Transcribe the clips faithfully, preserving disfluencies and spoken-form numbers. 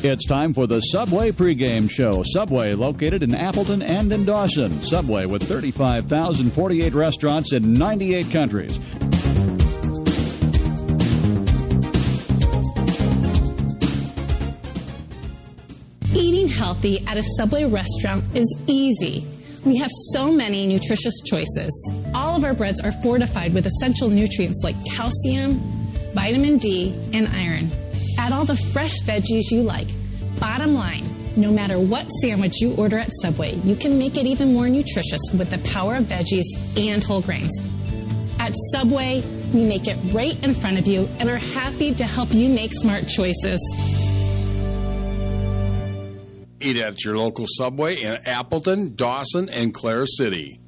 It's time for the Subway pregame show. Subway, located in Appleton and in Dawson. Subway with thirty-five thousand forty-eight restaurants in ninety-eight countries. Eating healthy at a Subway restaurant is easy. We have so many nutritious choices. All of our breads are fortified with essential nutrients like calcium, vitamin D, and iron. Add all the fresh veggies you like. Bottom line, no matter what sandwich you order at Subway, you can make it even more nutritious with the power of veggies and whole grains. At Subway, we make it right in front of you and are happy to help you make smart choices. Eat at your local Subway in Appleton, Dawson, and Clare City.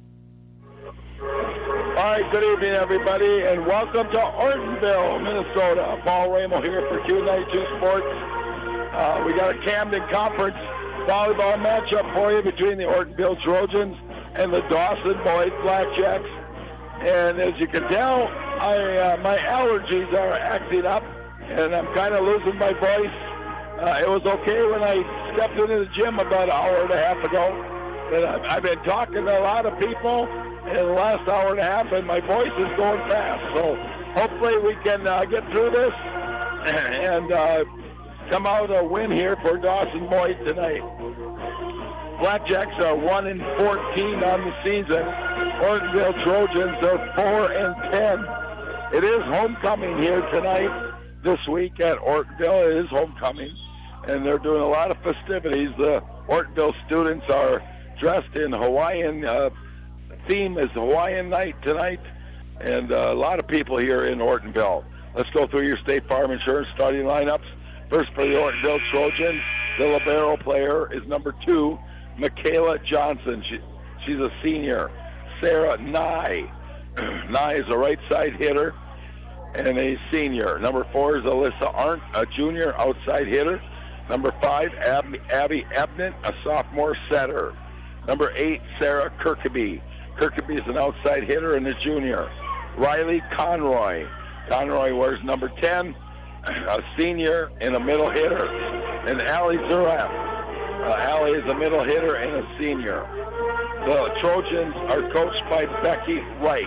All right, good evening, everybody, and welcome to Ortonville, Minnesota. Paul Ramo here for Q ninety-two Sports. Uh, we got a Camden Conference volleyball matchup for you between the Ortonville Trojans and the Dawson Boys Blackjacks. And as you can tell, I, uh, my allergies are acting up, and I'm kind of losing my voice. Uh, it was okay when I stepped into the gym about an hour and a half ago, but I've, I've been talking to a lot of people in the last hour and a half, and my voice is going fast. So hopefully we can uh, get through this and uh, come out a win here for Dawson Boyd tonight. Blackjacks are one and fourteen on the season. Ortonville Trojans are four and ten. It is homecoming here tonight. This week at Ortonville, it is homecoming, and they're doing a lot of festivities. The Ortonville students are dressed in Hawaiian. Uh, theme is Hawaiian night tonight, and uh, a lot of people here in Ortonville. Let's go through your State Farm Insurance starting lineups. First for the Ortonville Trojans, the libero player is number two, Michaela Johnson. She, she's a senior. Sarah Nye. Nye is a right side hitter and a senior. Number four is Alyssa Arndt, a junior outside hitter. Number five, Abby, Abby Ebnett, a sophomore setter. Number eight, Sarah Kirkeby. Kirkeby is an outside hitter and a junior. Riley Conroy. Conroy wears number ten, a senior and a middle hitter. And Allie Zuraf. Uh, Allie is a middle hitter and a senior. The Trojans are coached by Becky Wright.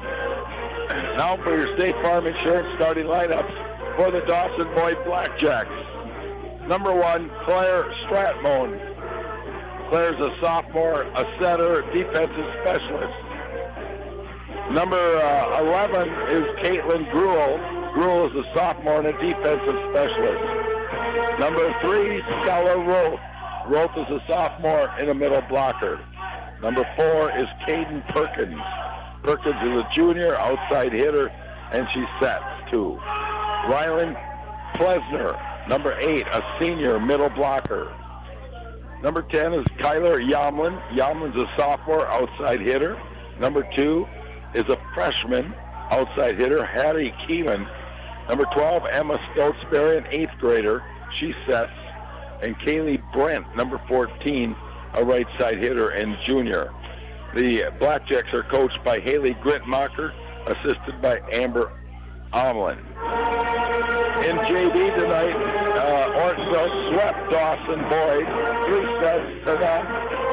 Now for your State Farm Insurance starting lineups for the Dawson Boyd Blackjacks. Number one, Claire Stratmone. Claire's a sophomore, a setter, defensive specialist. Number uh, eleven is Caitlin Gruel. Gruel is a sophomore and a defensive specialist. Number three, Stella Roth. Roth is a sophomore and a middle blocker. Number four is Caden Perkins. Perkins is a junior, outside hitter, and she sets too. Rylan Plesner, number eight, a senior, middle blocker. Number ten is Kyler Yamlin. Yamlin's a sophomore, outside hitter. Number two is a freshman, outside hitter, Hattie Keeman. Number twelve, Emma Stotesbury, an eighth grader. She sets. And Kaylee Brent, number fourteen, a right side hitter and junior. The Blackjacks are coached by Haley Grintmacher, assisted by Amber Omlin. In J V tonight, uh, Ortonville swept Dawson Boyd, three sets to none.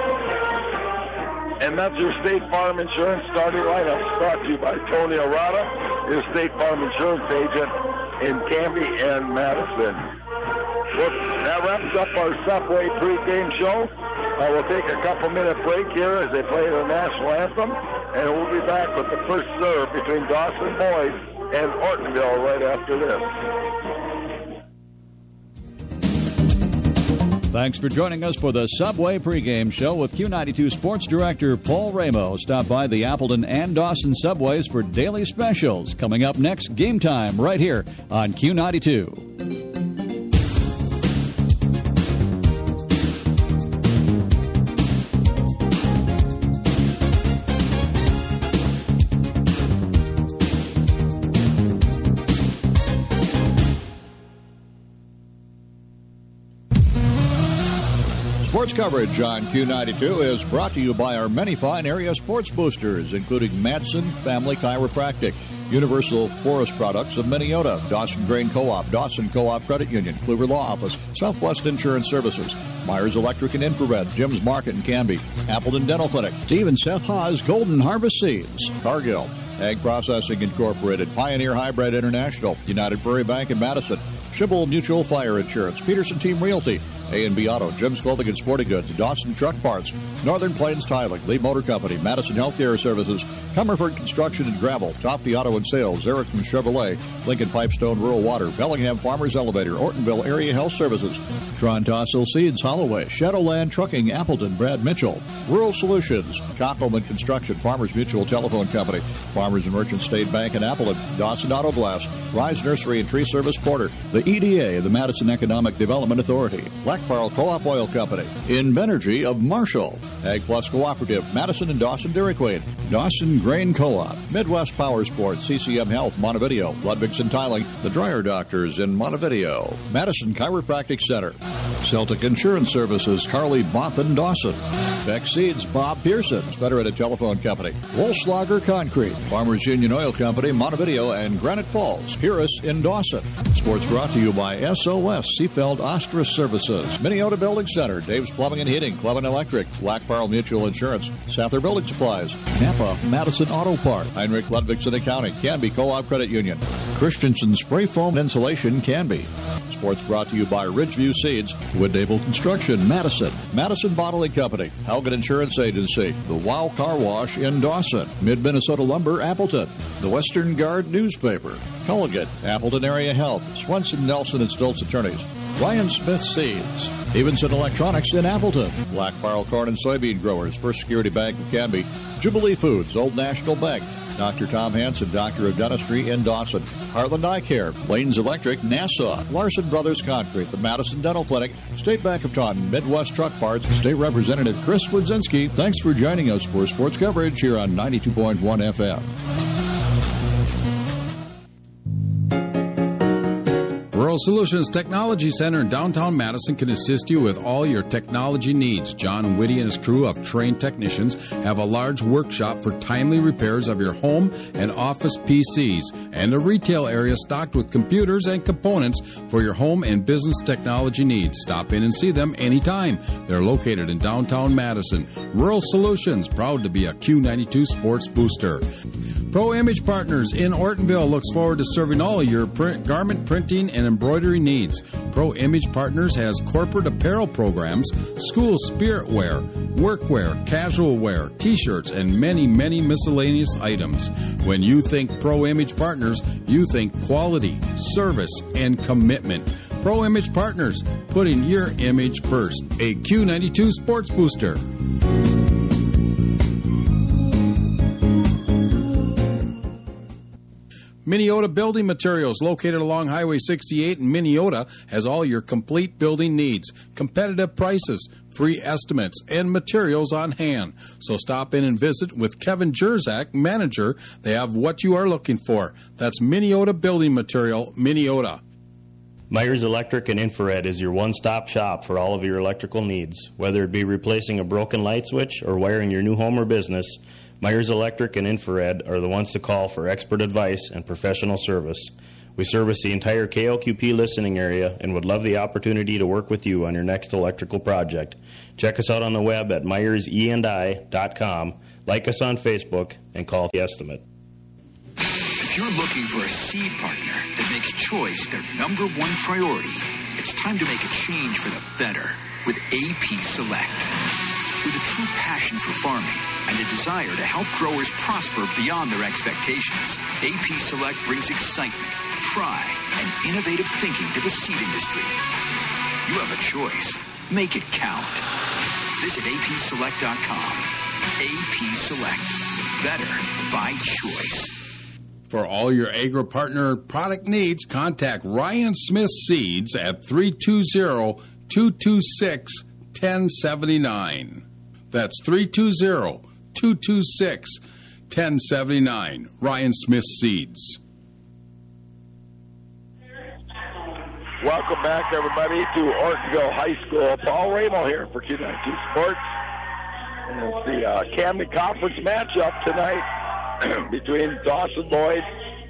And that's your State Farm Insurance starting lineup, brought to you by Tony Arata, your State Farm Insurance agent in Canby and Madison. Well, that wraps up our Subway pregame show. Uh, we'll take a couple minute break here as they play the national anthem, and we'll be back with the first serve between Dawson Boyd and Ortonville right after this. Thanks for joining us for the Subway pregame show with Q ninety-two Sports Director Paul Ramo. Stop by the Appleton and Dawson Subways for daily specials. Coming up next, Game Time right here on Q ninety-two. Sports coverage on Q ninety-two is brought to you by our many fine area sports boosters, including Madsen Family Chiropractic. Universal Forest Products of Minneota, Dawson Grain Co-op, Dawson Co-op Credit Union, Kluver Law Office, Southwest Insurance Services, Myers Electric and Infrared, Jim's Market in Canby, Appleton Dental Clinic, Steve and Seth Haas Golden Harvest Seeds, Cargill, Ag Processing Incorporated, Pioneer Hybrid International, United Prairie Bank in Madison, Schibble Mutual Fire Insurance, Peterson Team Realty, A and B Auto, Jim's Clothing and Sporting Goods, Dawson Truck Parts, Northern Plains Tiling, Lee Motor Company, Madison Healthcare Services, Comerford Construction and Gravel, Tofty Auto and Sales, Erickson Chevrolet, Lincoln Pipestone Rural Water, Bellingham Farmers Elevator, Ortonville Area Health Services, Tron Tossil Seeds, Holloway, Shadowland Trucking, Appleton, Brad Mitchell, Rural Solutions, Cockelman Construction, Farmers Mutual Telephone Company, Farmers and Merchant State Bank in Appleton, Dawson Auto Glass, Rise Nursery and Tree Service Porter, the E D A, the Madison Economic Development Authority, Black Pearl Co-op Oil Company, Invenergy of Marshall, Ag Plus Cooperative, Madison and Dawson Dairy Queen, Dawson Grain Co-op, Midwest Power Sports, C C M Health, Montevideo, Ludwigson Tiling, the Dryer Doctors in Montevideo, Madison Chiropractic Center, Celtic Insurance Services, Carly Bothan Dawson, Beck Seeds, Bob Pearson's Federated Telephone Company, Wolfslager Concrete, Farmers Union Oil Company, Montevideo, and Granite Falls, Purus in Dawson. Sports brought to you by S O S, Seafeld Ostrich Services, Minneota Building Center, Dave's Plumbing and Heating, Clevin Electric, Black Pearl Mutual Insurance, Sather Building Supplies, Napa, Madison Auto Park, Heinrich Ludwigson Accounting, Canby Co-op Credit Union, Christensen Spray Foam Insulation, Canby. Sports brought to you by Ridgeview Seeds, Woodable Construction, Madison, Madison Bottling Company, Haugen Insurance Agency, the Wow Car Wash in Dawson, Mid-Minnesota Lumber, Appleton, the Western Guard Newspaper, Culligan, Appleton Area Health, Swenson, Nelson, and Stoltz Attorneys, Ryan Smith Seeds, Stevenson Electronics in Appleton, Black Pearl Corn and Soybean Growers, First Security Bank of Canby, Jubilee Foods, Old National Bank, Doctor Tom Hansen, Doctor of Dentistry in Dawson, Heartland Eye Care, Lanes Electric, Nassau, Larson Brothers Concrete, the Madison Dental Clinic, State Bank of Taunton, Midwest Truck Parts, State Representative Chris Wodzinski. Thanks for joining us for sports coverage here on ninety-two point one F M. Rural Solutions Technology Center in downtown Madison can assist you with all your technology needs. John Whitty and his crew of trained technicians have a large workshop for timely repairs of your home and office P Cs and a retail area stocked with computers and components for your home and business technology needs. Stop in and see them anytime. They're located in downtown Madison. Rural Solutions, proud to be a Q ninety-two sports booster. Pro Image Partners in Ortonville looks forward to serving all your print, garment printing and embroidery needs. Pro Image Partners has corporate apparel programs, school spirit wear, workwear, casual wear, t-shirts, and many, many miscellaneous items. When you think Pro Image Partners, you think quality, service, and commitment. Pro Image Partners, putting your image first. A Q ninety-two sports booster. Minneota Building Materials, located along Highway sixty-eight in Minneota, has all your complete building needs, competitive prices, free estimates, and materials on hand. So stop in and visit with Kevin Jerzak, manager. They have what you are looking for. That's Minneota Building Material, Minneota. Myers Electric and Infrared is your one-stop shop for all of your electrical needs. Whether it be replacing a broken light switch or wiring your new home or business, Myers Electric and Infrared are the ones to call for expert advice and professional service. We service the entire K L Q P listening area and would love the opportunity to work with you on your next electrical project. Check us out on the web at myers e and i dot com, like us on Facebook, and call the estimate. If you're looking for a seed partner that makes choice their number one priority, it's time to make a change for the better with A P Select. With a true passion for farming and a desire to help growers prosper beyond their expectations, A P Select brings excitement, pride, and innovative thinking to the seed industry. You have a choice. Make it count. Visit A P select dot com. A P Select. Better by choice. For all your agri-partner product needs, contact Ryan Smith Seeds at three two zero, two two six, one zero seven nine. That's three two zero, two two six, one zero seven nine. Ryan Smith Seeds. Welcome back, everybody, to Ortonville High School. Paul Ramo here for Q ninety-two Sports. And it's the uh, Camden Conference matchup tonight between Dawson Lloyd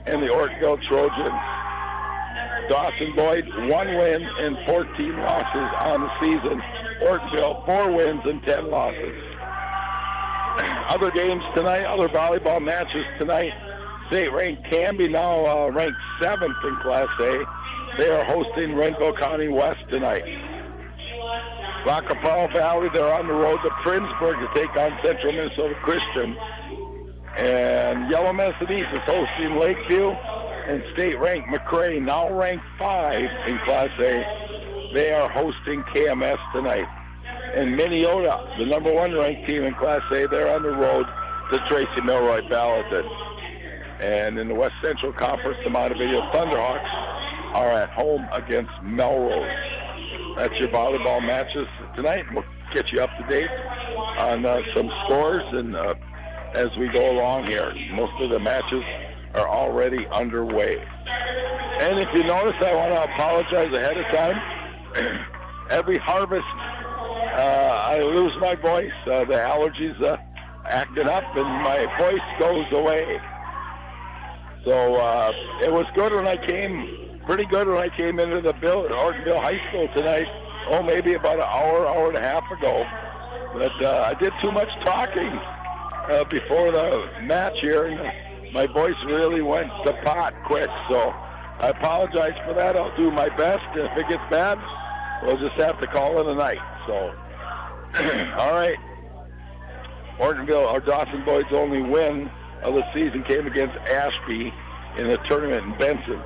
and the Ortonville Trojans. Dawson Boyd, one win and fourteen losses on the season. Ortonville, four wins and ten losses. Other games tonight, other volleyball matches tonight. State-ranked Canby, now uh, ranked seventh in Class A. They are hosting Renville County West tonight. Lacapelle Valley, they're on the road to Princeburg to take on Central Minnesota Christian. And Yellow Medicine East is hosting Lakeview. And state-ranked McRae, now ranked five in Class A. They are hosting K M S tonight. And Minneota, the number one ranked team in Class A, they're on the road to Tracy Milroy Balloton. And in the West Central Conference, the Montevideo Thunderhawks are at home against Melrose. That's your volleyball matches tonight. We'll get you up to date on uh, some scores and uh, as we go along here. Most of the matches are already underway. And if you notice, I want to apologize ahead of time. Every harvest, uh, I lose my voice. Uh, the allergies uh, acting up, and my voice goes away. So uh, it was good when I came, pretty good when I came into the Bill, Ortonville High School tonight. Oh, maybe about an hour, hour and a half ago. But uh, I did too much talking uh, before the match here, and my voice really went to pot quick. So I apologize for that. I'll do my best. If it gets bad, we'll just have to call it a night. So, all right. Ortonville, or Dawson Boyd's only win of the season came against Ashby in the tournament in Benson.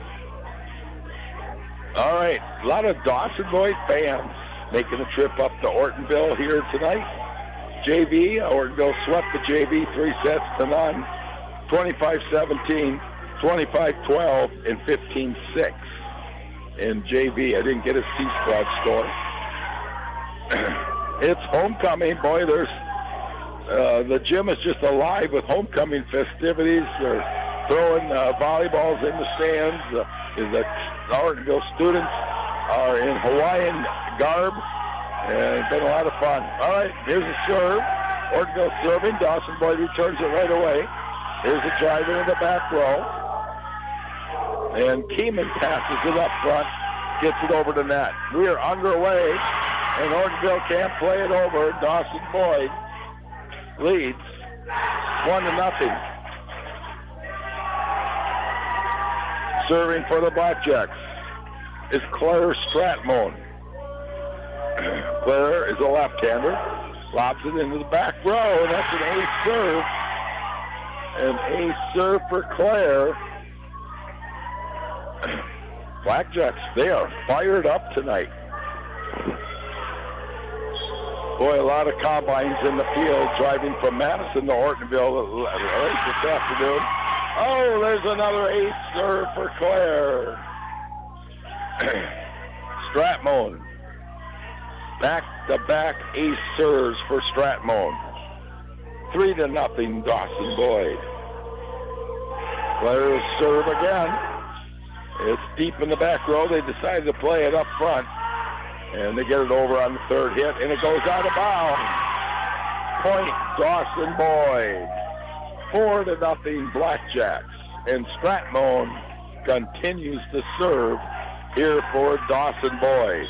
All right, a lot of Dawson Boyd fans making a trip up to Ortonville here tonight. J V, Ortonville swept the J V three sets to none, twenty-five seventeen, twenty-five twelve, and fifteen six in J V. I didn't get a C-Squad score. It's homecoming. Boy, there's uh, the gym is just alive with homecoming festivities. They're throwing uh, volleyballs in the stands. Uh, the Ortonville students are in Hawaiian garb, and it's been a lot of fun. All right, here's a serve. Ortonville serving. Dawson Boyd returns it right away. Here's a drive into the back row. And Keeman passes it up front, gets it over the net. We are underway, and Ortonville can't play it over. Dawson Boyd leads one to nothing. Serving for the Blackjacks is Claire Stratmone. Claire is a left-hander, lobs it into the back row, and that's an ace serve. An ace serve for Claire. Blackjacks, they are fired up tonight. Boy, a lot of combines in the field driving from Madison to Ortonville late this afternoon. Oh, there's another ace serve for Claire. Stratmone. Back-to-back ace serves for Stratmone. Three to nothing, Dawson Boyd. Claire's serve again. It's deep in the back row. They decided to play it up front. And they get it over on the third hit, and it goes out of bounds. Point Dawson Boyd. Four to nothing Blackjacks. And Stratmone continues to serve here for Dawson Boyd.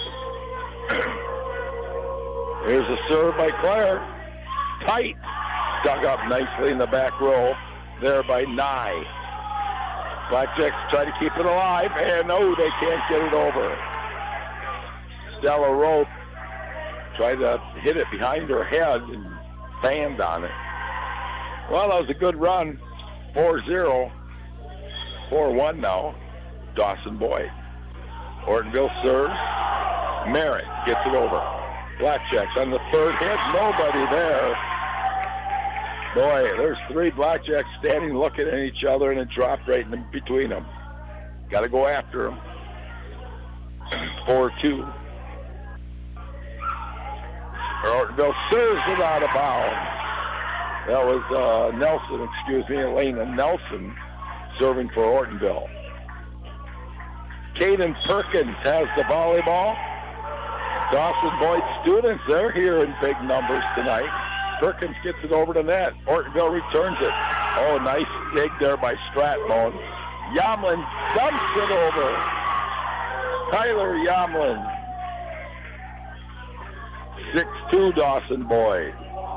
Here's a serve by Claire. Tight. Dug up nicely in the back row there by Nye. Blackjacks try to keep it alive, and no, they can't get it over. Stella Rope tried to hit it behind her head and fanned on it. Well, that was a good run. four zero. four one now. Dawson Boyd. Ortonville serves. Merritt gets it over. Blackjacks on the third hit. Nobody there. Boy, there's three Blackjacks standing looking at each other, and it dropped right in between them. Got to go after them. four two. Ortonville serves it out of bounds. That was uh, Nelson, excuse me, Elena Nelson serving for Ortonville. Caden Perkins has the volleyball. Dawson Boyd students, they're here in big numbers tonight. Perkins gets it over the net. Ortonville returns it. Oh, nice dig there by Stratmone. Yamlin dumps it over. Tyler Yamlin. six two Dawson Boyd.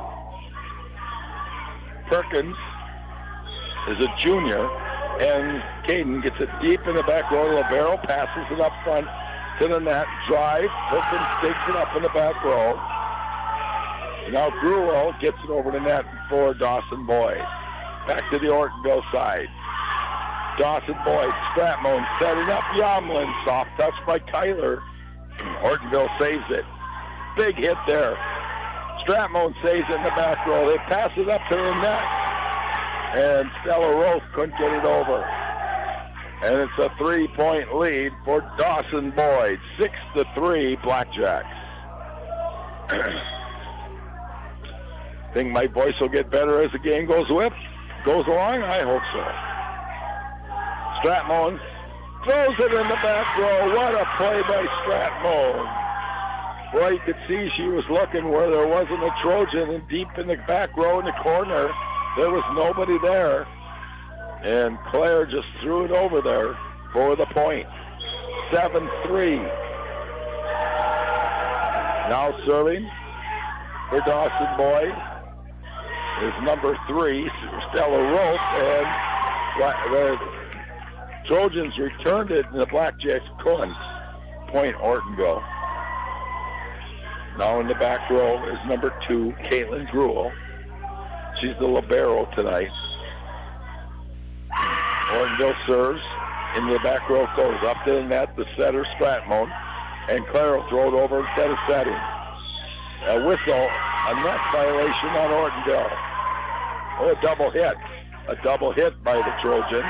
Perkins is a junior, and Caden gets it deep in the back row. Libero passes it up front to the net. Drive. Perkins takes it up in the back row. Now Gruel gets it over the net for Dawson Boyd. Back to the Ortonville side. Dawson Boyd, Stratmone setting up Yamlin. Soft touch by Kyler. Ortonville saves it. Big hit there. Stratmone saves it in the back row. They pass it up to the net. And Stella Roth couldn't get it over. And it's a three-point lead for Dawson Boyd. Six to three, Blackjacks. Think my voice will get better as the game goes with, goes along? I hope so. Stratmone throws it in the back row. What a play by Stratmone. Boy, you could see she was looking where there wasn't a Trojan, and deep in the back row in the corner, there was nobody there. And Claire just threw it over there for the point. seven three. Now serving for Dawson Boyd is number three, Stella Roth, and the Trojans returned it, and the Blackjacks couldn't. Point Ortonville. Now in the back row is number two, Caitlin Gruel. She's the libero tonight. Ortonville serves. In the back row goes up to the net, the setter Stratmone, and Claire will throw it over instead of setting. A whistle, a net violation on Ortonville. Oh, a double hit. A double hit by the Trojans.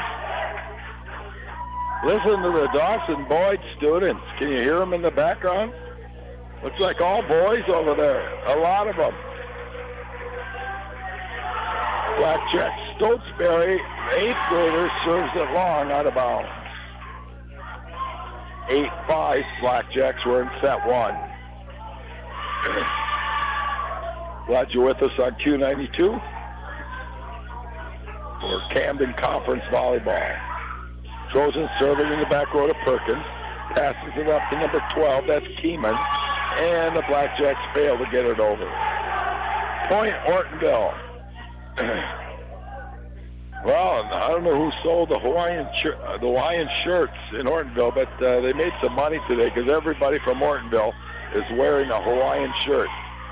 Listen to the Dawson Boyd students. Can you hear them in the background? Looks like all boys over there. A lot of them. Blackjack Stotesbury, eighth grader, serves it long out of bounds. eight five, Blackjacks were in set one. Glad you're with us on Q ninety-two for Camden Conference Volleyball. Trojans serving in the back row to Perkins. Passes it up to number twelve, that's Keeman. And the Blackjacks fail to get it over. Point Ortonville. Well, I don't know who sold the Hawaiian shir- uh, the Hawaiian shirts in Ortonville, but uh, they made some money today because everybody from Ortonville is wearing a Hawaiian shirt.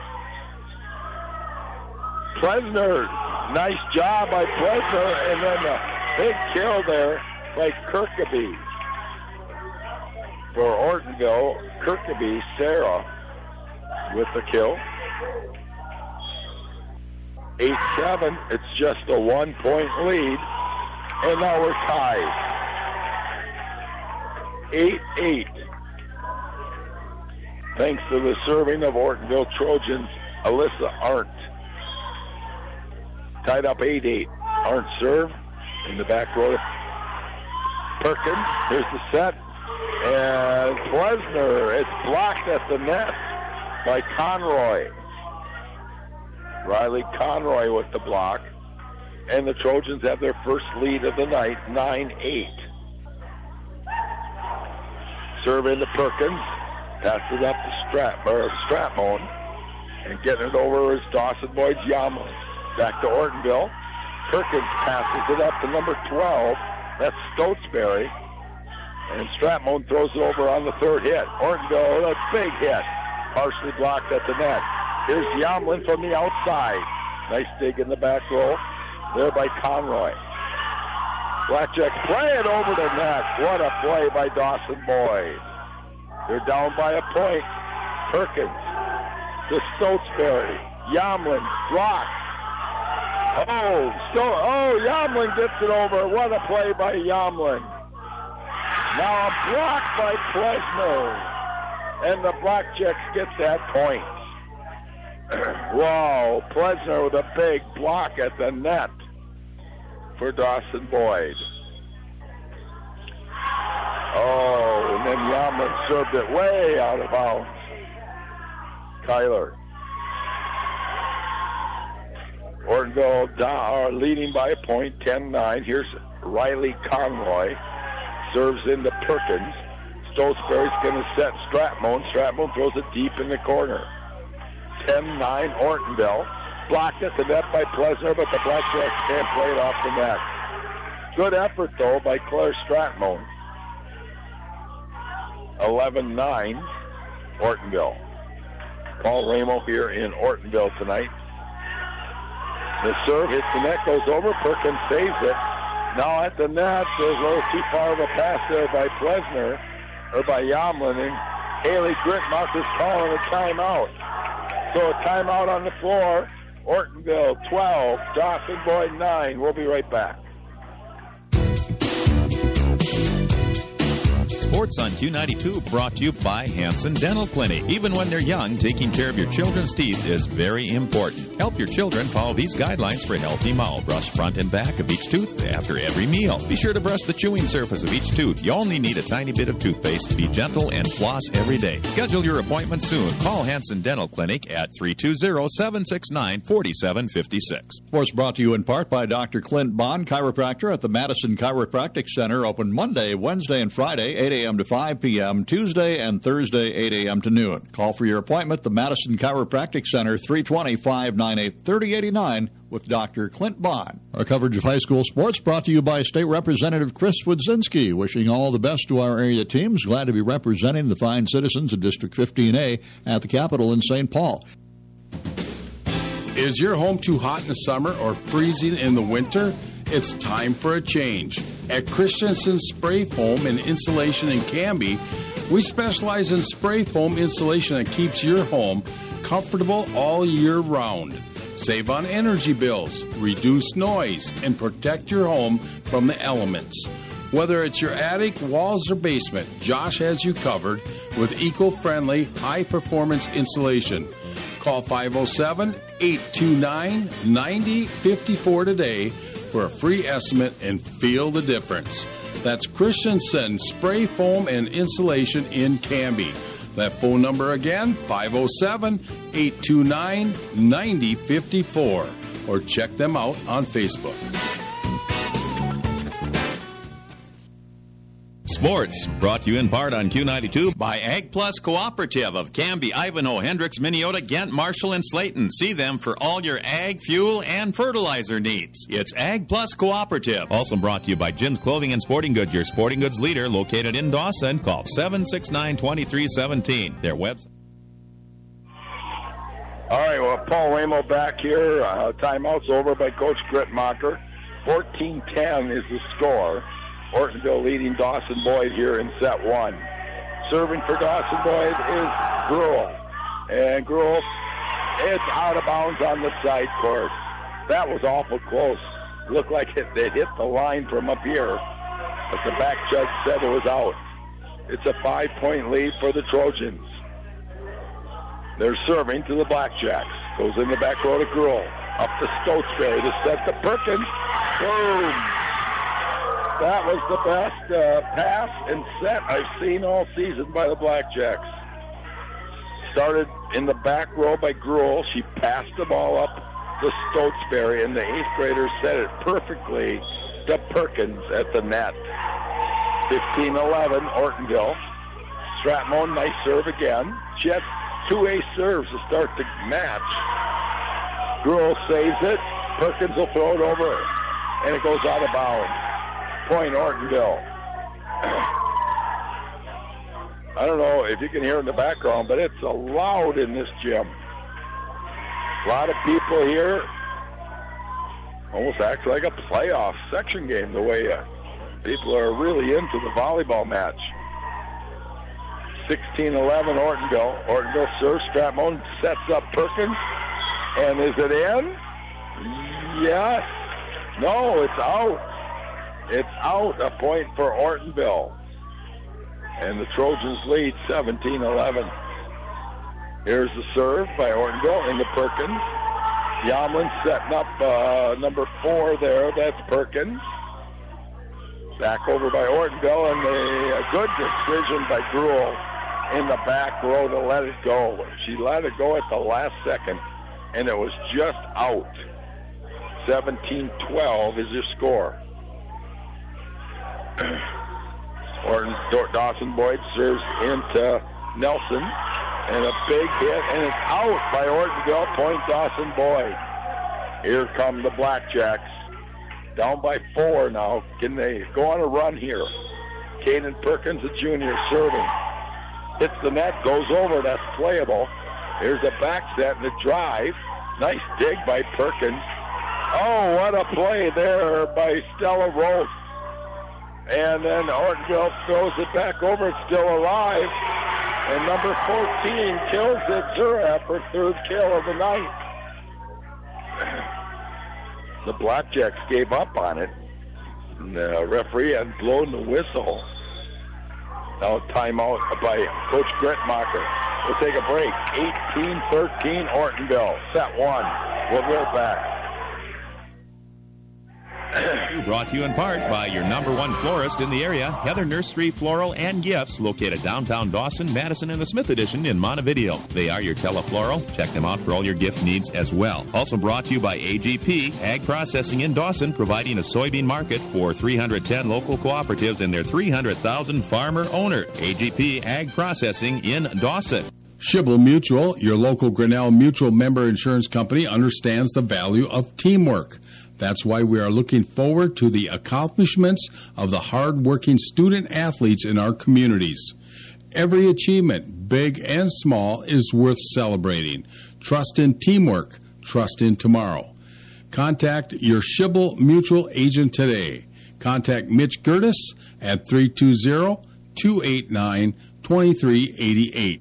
Plesner, nice job by Plesner, and then a big kill there by Kirkaby. For Ortonville, Kirkaby, Sarah with the kill. eight seven, it's just a one-point lead, and now we're tied. eight eight. Thanks to the serving of Ortonville Trojans, Alyssa Arndt. Tied up eight eight. Arndt serve in the back row. Perkins, here's the set. And Plesner, it's blocked at the net by Conroy. Riley Conroy with the block. And the Trojans have their first lead of the night, nine eight. Serve into Perkins. Passes it up to Strat, or Stratmone. And getting it over is Dawson Boyd's Yama. Back to Ortonville. Perkins passes it up to number twelve. That's Stotesbury. And Stratmone throws it over on the third hit. Ortonville, a big hit. Partially blocked at the net. Here's Yamlin from the outside. Nice dig in the back row. There by Conroy. Blackjacks play it over the net. What a play by Dawson Boyd. They're down by a point. Perkins to Stotesbury. Yamlin blocked. Oh, so, oh, Yamlin gets it over. What a play by Yamlin. Now a block by Plesner. And the Blackjacks get that point. Wow, Plesner with a big block at the net for Dawson Boyd. Oh, and then Yamlin served it way out of bounds. Kyler. Ortonville down, leading by a point, ten nine. Here's Riley Conroy. Serves into Perkins. Stotesbury's going to set Stratmon. Stratmon throws it deep in the corner. ten nine Ortonville. Blocked at the net by Plesner, but the Blackjacks can't play it off the net. Good effort, though, by Claire Stratmon. eleven nine Ortonville. Paul Ramo here in Ortonville tonight. The serve hits the net, goes over. Perkins saves it. Now at the net, there's a little too far of a pass there by Plesner, or by Yamlin, and Haley Gritmoff is calling a timeout. So a timeout on the floor. Ortonville twelve, Dawson Boyd nine. We'll be right back. Sports on Q ninety-two brought to you by Hanson Dental Clinic. Even when they're young, taking care of your children's teeth is very important. Help your children follow these guidelines for healthy mouth. Brush front and back of each tooth after every meal. Be sure to brush the chewing surface of each tooth. You only need a tiny bit of toothpaste. Be gentle and floss every day. Schedule your appointment soon. Call Hanson Dental Clinic at three two zero, seven six nine, four seven five six. Sports brought to you in part by Doctor Clint Bond, chiropractor at the Madison Chiropractic Center. Open Monday, Wednesday, and Friday, eight a.m. to five p.m., Tuesday and Thursday, eight a.m. to noon. Call for your appointment, the Madison Chiropractic Center, three twenty, five ninety-eight, thirty eighty-nine, with Doctor Clint Bond. Our coverage of high school sports brought to you by State Representative Chris Wodzinski. Wishing all the best to our area teams. Glad to be representing the fine citizens of District fifteen A at the Capitol in Saint Paul. Is your home too hot in the summer or freezing in the winter? It's time for a change. At Christensen Spray Foam and Insulation in Canby, we specialize in spray foam insulation that keeps your home comfortable all year round. Save on energy bills, reduce noise, and protect your home from the elements. Whether it's your attic, walls, or basement, Josh has you covered with eco-friendly, high-performance insulation. Call five oh seven, eight two nine, nine oh five four today for a free estimate and feel the difference. That's Christensen Spray Foam and Insulation in Canby. That phone number again, five oh seven, eight two nine, nine oh five four. Or check them out on Facebook. Sports, brought to you in part on Q ninety-two by Ag Plus Cooperative of Canby, Ivanhoe, Hendricks, Minneota, Ghent, Marshall, and Slayton. See them for all your ag, fuel, and fertilizer needs. It's Ag Plus Cooperative. Also brought to you by Jim's Clothing and Sporting Goods, your sporting goods leader, located in Dawson. Call seven six nine, two three one seven. Their website. All right, well, Paul Ramo back here. Uh, timeout's over by Coach Gritmacher. fourteen ten is the score. Ortonville leading Dawson Boyd here in set one. Serving for Dawson Boyd is Gruel. And Gruel, it's out of bounds on the side court. That was awful close. Looked like it, it hit the line from up here. But the back judge said it was out. It's a five-point lead for the Trojans. They're serving to the Blackjacks. Goes in the back row to Gruel. Up to Stotesbury to set to Perkins. Boom! That was the best uh, pass and set I've seen all season by the Blackjacks. Started in the back row by Gruel. She passed the ball up to Stotesbury, and the eighth graders set it perfectly to Perkins at the net. fifteen eleven, Ortonville. Stratmon, nice serve again. She had two ace serves to start the match. Gruel saves it. Perkins will throw it over, and it goes out of bounds. Point Ortonville. I don't know if you can hear in the background, but it's loud in this gym. A lot of people here. Almost acts like a playoff section game, the way uh, people are really into the volleyball match. sixteen eleven Ortonville. Ortonville serves. Stratmon sets up Perkins. And is it in? Yes. No, it's out. It's out, a point for Ortonville. And the Trojans lead seventeen eleven. Here's the serve by Ortonville into Perkins. Yamlin setting up uh, number four there. That's Perkins. Back over by Ortonville, and the, a good decision by Gruel in the back row to let it go. She let it go at the last second, and it was just out. seventeen twelve is your score. Orton, Dawson Boyd serves into Nelson, and a big hit, and it's out by Ortonville. Point Dawson Boyd. Here come the Blackjacks. Down by four now. Can they go on a run here? Caden Perkins, a junior, serving. Hits the net, goes over. That's playable. Here's a back set and a drive. Nice dig by Perkins. Oh, what a play there by Stella Rose. And then Ortonville throws it back over. It's still alive. And number fourteen kills it. Zurab, her third kill of the night. The Blackjacks gave up on it. And the referee had blown the whistle. Now timeout by Coach Gretmacher. We'll take a break. eighteen thirteen Ortonville. Set one. We'll be right back. Brought to you in part by your number one florist in the area, Heather Nursery Floral and Gifts, located downtown Dawson, Madison, and the Smith Edition in Montevideo. They are your telefloral. Check them out for all your gift needs as well. Also brought to you by A G P, Ag Processing in Dawson, providing a soybean market for three hundred ten local cooperatives and their three hundred thousand farmer owners. A G P, Ag Processing in Dawson. Schibel Mutual, your local Grinnell Mutual member insurance company, understands the value of teamwork. That's why we are looking forward to the accomplishments of the hard-working student athletes in our communities. Every achievement, big and small, is worth celebrating. Trust in teamwork. Trust in tomorrow. Contact your Schibel Mutual agent today. Contact Mitch Gertis at three two zero, two eight nine, two three eight eight.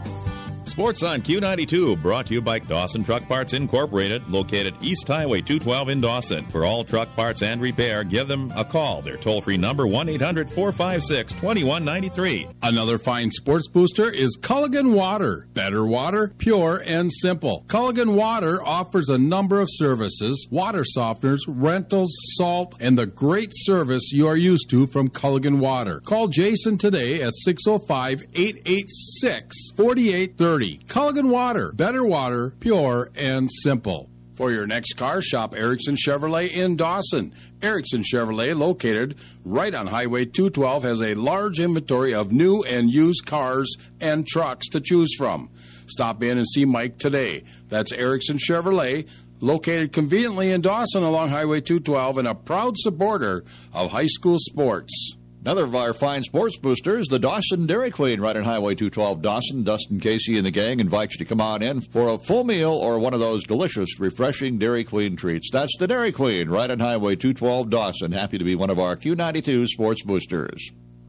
Sports on Q ninety-two, brought to you by Dawson Truck Parts Incorporated, located East Highway two twelve in Dawson. For all truck parts and repair, give them a call. Their toll-free number, one eight hundred, four five six, two one nine three. Another fine sports booster is Culligan Water. Better water, pure and simple. Culligan Water offers a number of services, water softeners, rentals, salt, and the great service you are used to from Culligan Water. Call Jason today at six oh five, eight eight six, four eight three oh. Culligan Water. Better water, pure and simple. For your next car, shop Erickson Chevrolet in Dawson. Erickson Chevrolet, located right on Highway two twelve, has a large inventory of new and used cars and trucks to choose from. Stop in and see Mike today. That's Erickson Chevrolet, located conveniently in Dawson along Highway two twelve and a proud supporter of high school sports. Another of our fine sports boosters, the Dawson Dairy Queen, right on Highway two twelve Dawson. Dustin Casey and the gang invite you to come on in for a full meal or one of those delicious, refreshing Dairy Queen treats. That's the Dairy Queen, right on Highway two twelve Dawson. Happy to be one of our Q ninety-two sports boosters.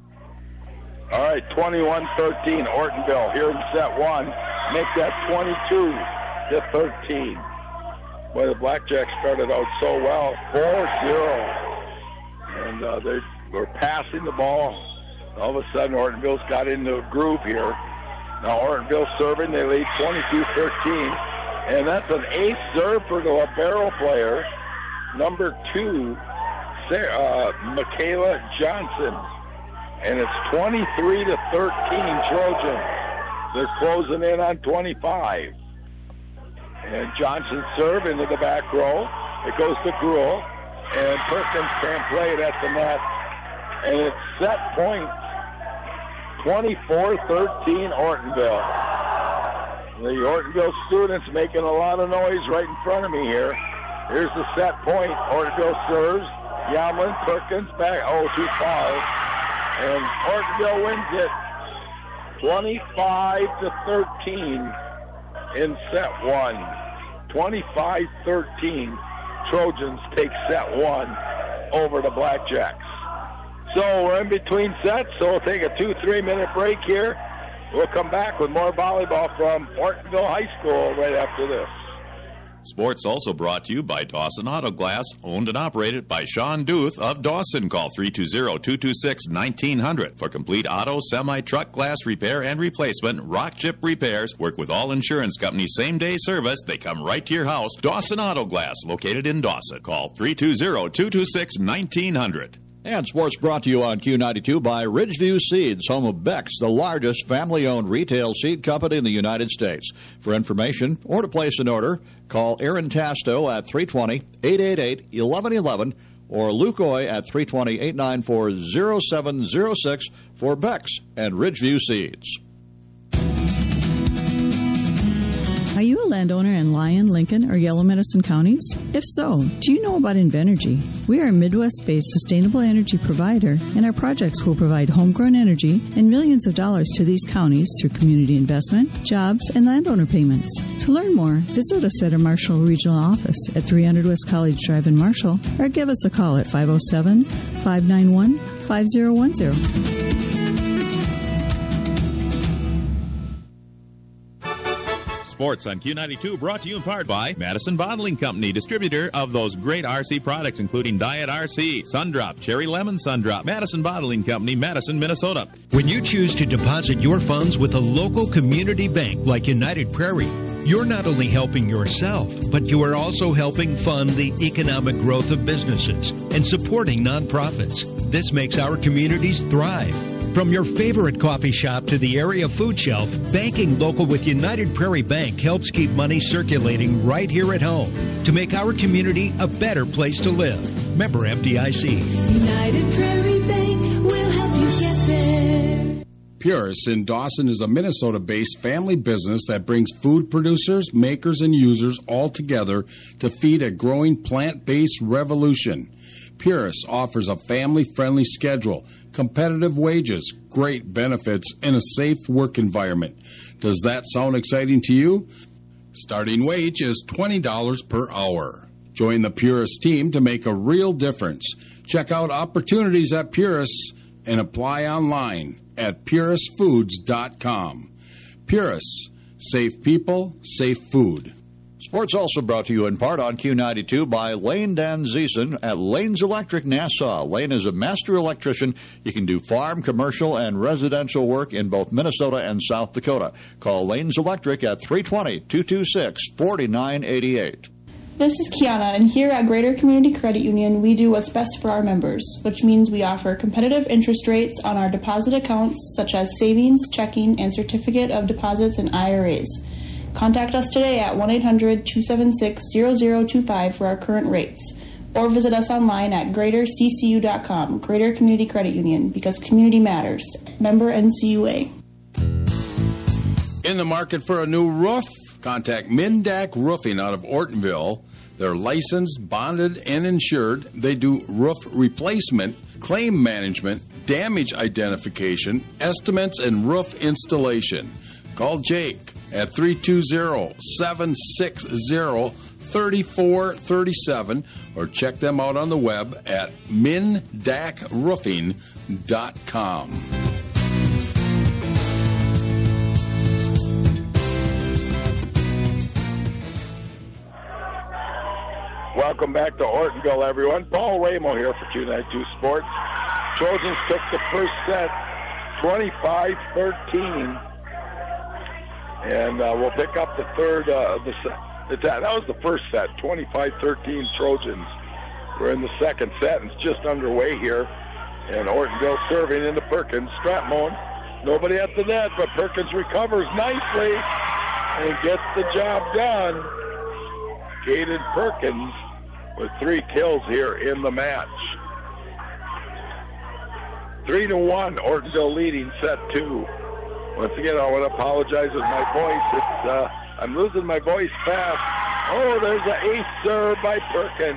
All right, twenty-one thirteen Ortonville here in set one. Make that twenty-two to thirteen. Boy, the Blackjacks started out so well, four zero. And uh, they were passing the ball. All of a sudden, Ortonville's got into a groove here. Now Ortonville serving. They lead twenty-two thirteen. And that's an ace serve for the libero player, number two, Sarah, uh, Michaela Johnson. And it's twenty-three to thirteen Trojans. They're closing in on twenty-five. And Johnson serve into the back row. It goes to Gruel. And Perkins can't play it at the net. And it's set point twenty-four thirteen Ortonville. The Ortonville students making a lot of noise right in front of me here. Here's the set point. Ortonville serves. Yamlin, Perkins back. Oh, too far. And Ortonville wins it twenty-five to thirteen in set one. twenty-five thirteen. Trojans take set one over the Blackjacks. So we're in between sets, so we'll take a two, three minute break here. We'll come back with more volleyball from Ortonville High School right after this. Sports also brought to you by Dawson Auto Glass, owned and operated by Sean Duth of Dawson. Call three two zero, two two six, one nine zero zero for complete auto, semi-truck glass repair and replacement. Rock Chip Repairs work with all insurance companies, same-day service. They come right to your house. Dawson Auto Glass, located in Dawson. Call three two zero, two two six, one nine zero zero. And sports brought to you on Q ninety-two by Ridgeview Seeds, home of Beck's, the largest family-owned retail seed company in the United States. For information or to place an order, call Aaron Tasto at three two zero, eight eight eight, one one one one or Lukoy at three two zero, eight nine four, zero seven zero six for Beck's and Ridgeview Seeds. Are you a landowner in Lyon, Lincoln, or Yellow Medicine counties? If so, do you know about Invenergy? We are a Midwest-based sustainable energy provider, and our projects will provide homegrown energy and millions of dollars to these counties through community investment, jobs, and landowner payments. To learn more, visit us at our Marshall Regional Office at three hundred West College Drive in Marshall, or give us a call at five oh seven, five nine one, five oh one oh. Sports on Q ninety-two brought to you in part by Madison Bottling Company, distributor of those great R C products, including Diet R C, Sundrop, Cherry Lemon Sundrop. Madison Bottling Company, Madison, Minnesota. When you choose to deposit your funds with a local community bank like United Prairie, you're not only helping yourself, but you are also helping fund the economic growth of businesses and supporting nonprofits. This makes our communities thrive. From your favorite coffee shop to the area food shelf, banking local with United Prairie Bank helps keep money circulating right here at home to make our community a better place to live. Member F D I C. United Prairie Bank will help you get there. Purus in Dawson is a Minnesota-based family business that brings food producers, makers, and users all together to feed a growing plant-based revolution. Purus offers a family-friendly schedule, competitive wages, great benefits, and a safe work environment. Does that sound exciting to you? Starting wage is twenty dollars per hour. Join the Purus team to make a real difference. Check out opportunities at Purus and apply online at purus foods dot com. Purus, safe people, safe food. Sports also brought to you in part on Q ninety-two by Lane Dan Ziesen at Lane's Electric Nassau. Lane is a master electrician. You can do farm, commercial, and residential work in both Minnesota and South Dakota. Call Lane's Electric at three two zero, two two six, four nine eight eight. This is Kiana, and here at Greater Community Credit Union, we do what's best for our members, which means we offer competitive interest rates on our deposit accounts such as savings, checking, and certificate of deposits and I R As. Contact us today at one eight hundred, two seven six, zero zero two five for our current rates, or visit us online at greater c c u dot com. Greater Community Credit Union, because community matters. Member N C U A. In the market for a new roof? Contact Mindak Roofing out of Ortonville. They're licensed, bonded, and insured. They do roof replacement, claim management, damage identification, estimates, and roof installation. Call Jake at three two zero, seven six zero, three four three seven or check them out on the web at mindak roofing dot com. Welcome back to Ortonville, everyone. Paul Ramo here for Q ninety-two Sports. Trojans took the first set twenty-five thirteen. And uh, we'll pick up the third. Uh, the, the That was the first set, twenty-five thirteen Trojans. We're in the second set, and it's just underway here. And Ortonville serving into Perkins. Stratmone, nobody at the net, but Perkins recovers nicely and gets the job done. Caden Perkins with three kills here in the match. Three to one, Ortonville leading set two. Once again, I want to apologize with my voice. It's uh, I'm losing my voice fast. Oh, there's an ace serve by Perkins.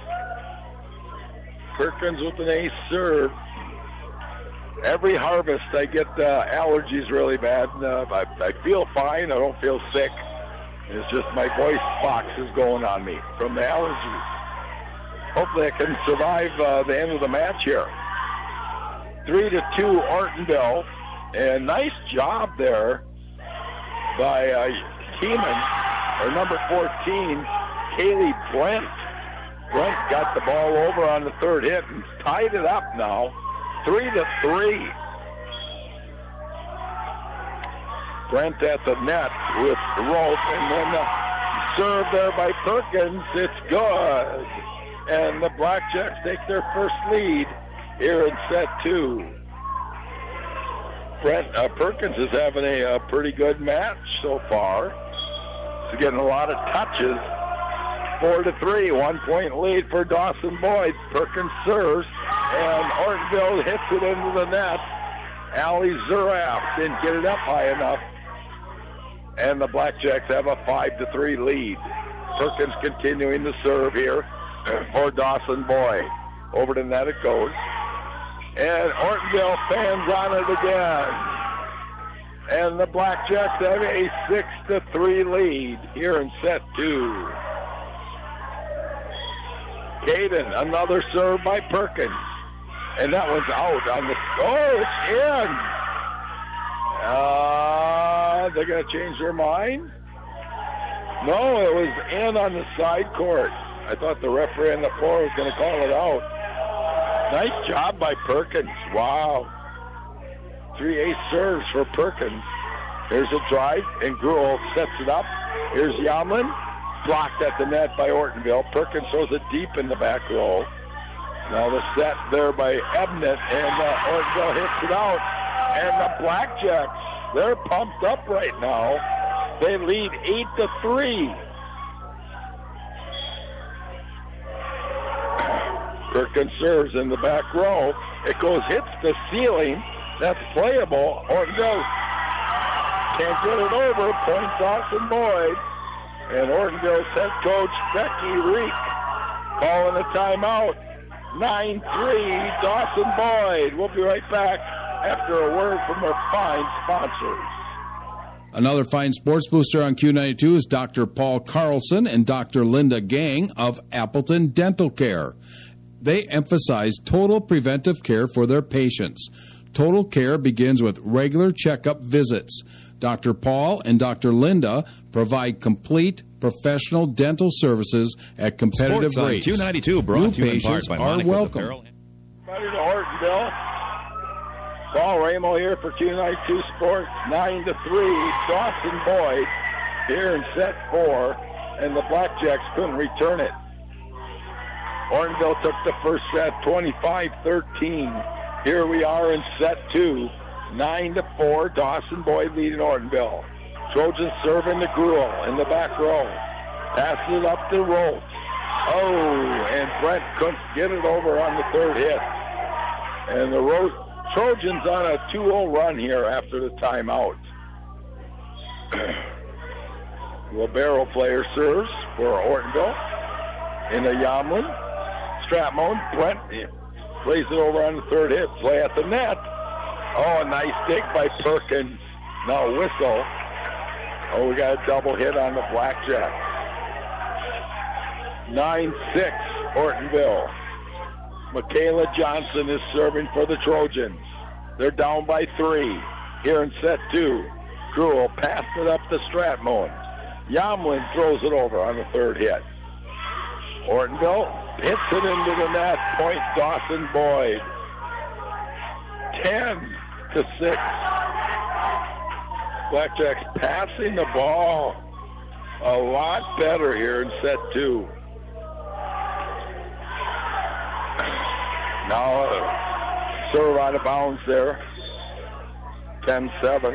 Perkins with an ace serve. Every harvest, I get uh, allergies really bad. Uh, I, I feel fine. I don't feel sick. It's just my voice box is going on me from the allergies. Hopefully I can survive uh, the end of the match here. Three to two, Ortonville. And nice job there by uh, Keeman, or number fourteen, Kaylee Brent. Brent got the ball over on the third hit and tied it up now, three to three. Brent at the net with the rope, and then the serve there by Perkins. It's good. And the Blackjacks take their first lead here in set two. Brent uh, Perkins is having a, a pretty good match so far. He's getting a lot of touches. four to three. One point lead for Dawson Boyd. Perkins serves, and Ortonville hits it into the net. Allie Zuraf didn't get it up high enough, and the Blackjacks have a five to three lead. Perkins continuing to serve here for Dawson Boyd. Over to net it goes, and Ortonville fans on it again. And the Blackjacks have a six to three lead here in set two. Caden, another serve by Perkins. And that was out on the... Oh, it's in! Uh, they're going to change their mind? No, it was in on the side court. I thought the referee on the floor was going to call it out. Nice job by Perkins. Wow. Three ace serves for Perkins. Here's a drive, and Gruel sets it up. Here's Yamlin, blocked at the net by Ortonville. Perkins throws it deep in the back row. Now the set there by Ebnett, and uh, Ortonville hits it out. And the Blackjacks, they're pumped up right now. They lead eight to three. Perkins serves in the back row. It goes, hits the ceiling. That's playable. Ortonville can't get it over. Point Dawson Boyd. And Ortonville's head coach, Becky Reek, calling a timeout. nine three, Dawson Boyd. We'll be right back after a word from our fine sponsors. Another fine sports booster on Q ninety-two is Doctor Paul Carlson and Doctor Linda Gang of Appleton Dental Care. They emphasize total preventive care for their patients. Total care begins with regular checkup visits. Doctor Paul and Doctor Linda provide complete professional dental services at competitive Sports rates. On Q ninety-two brought New to you in part patients by are Monica's welcome. Apparel. Everybody to Ortonville. Paul Ramo here for Q ninety-two Sports. nine to three. Dawson Boyd here in set four, and the Blackjacks couldn't return it. Ortonville took the first set twenty-five thirteen. Here we are in set two. nine to four. Dawson Boyd leading Ortonville. Trojans serving the Gruel in the back row. Passes it up to Roltz. Oh, and Brent couldn't get it over on the third hit. And the Ro- Trojans on a two oh run here after the timeout. Libero player serves for Ortonville. In the Yamlin. Stratmone. Brent plays it over on the third hit. Play at the net. Oh, a nice dig by Perkins. Now whistle. Oh, we got a double hit on the Blackjacks. nine six, Ortonville. Michaela Johnson is serving for the Trojans. They're down by three here in set two. Gruel passed it up to Stratmone. Yamlin throws it over on the third hit. Ortonville hits it into the net. Point Dawson Boyd. ten to six. Blackjacks passing the ball a lot better here in set two. Now uh, serve out of bounds there. ten seven.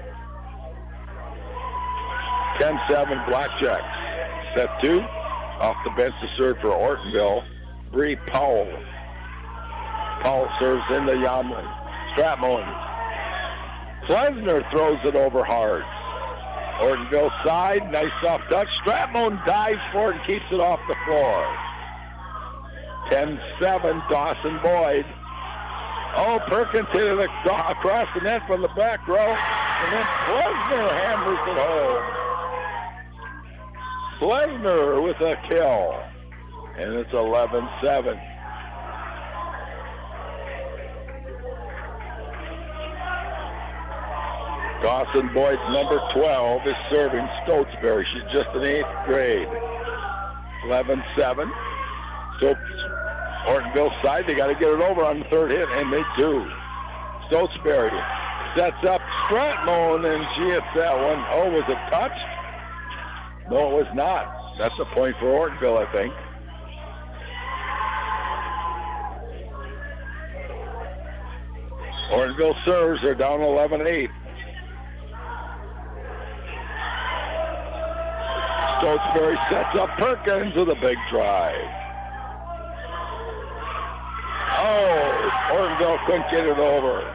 ten seven Blackjacks. Set two. Off the bench to serve for Ortonville. Bree Powell. Powell serves into Yamlin. Stratmone. Klesner throws it over hard. Ortonville side, nice soft touch. Stratmone dives for it and keeps it off the floor. ten seven, Dawson Boyd. Oh, Perkins hit it across the net from the back row, and then Klesner hammers it home. Klesner with a kill, and it's eleven seven. Dawson Boyd's number twelve is serving Stotesbury. She's just in eighth grade. eleven seven. So Ortonville side, they got to get it over on the third hit, and they do. Stotesbury sets up Stratmone, and she hits that one. Oh, was it touched? No, it was not. That's a point for Ortonville, I think. Ortonville serves. They're down eleven eight. Stotesbury sets up Perkins with a big drive. Oh, Ortonville couldn't get it over.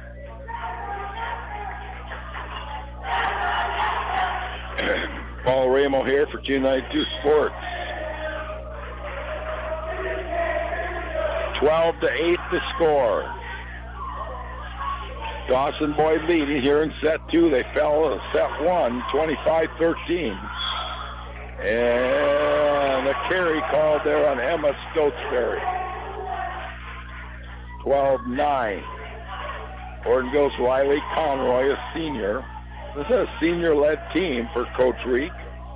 Paul Ramo here for Q ninety-two Sports. twelve to eight the score. Dawson Boyd leading here in set two. They fell in set one, twenty-five thirteen. And a carry called there on Emma Stotesbury. twelve nine. Ortonville's Riley Conroy, a senior. This is a senior-led team for Coach Reek.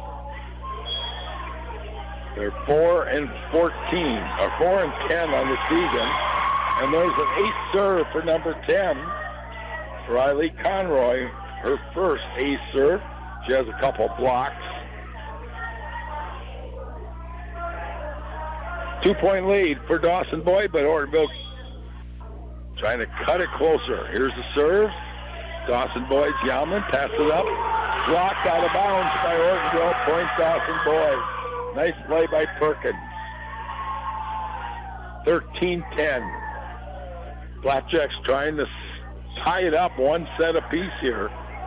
They're four and fourteen, or four and ten on the season, and there's an ace serve for number ten, Riley Conroy. Her first ace serve. She has a couple blocks. Two-point lead for Dawson Boyd, but Ortonville trying to cut it closer. Here's the serve. Dawson Boyd's Yamlin, pass it up. Blocked out of bounds by Ortonville. Point Dawson Boyd. Nice play by Perkins. thirteen ten. Blackjacks trying to tie it up one set apiece here.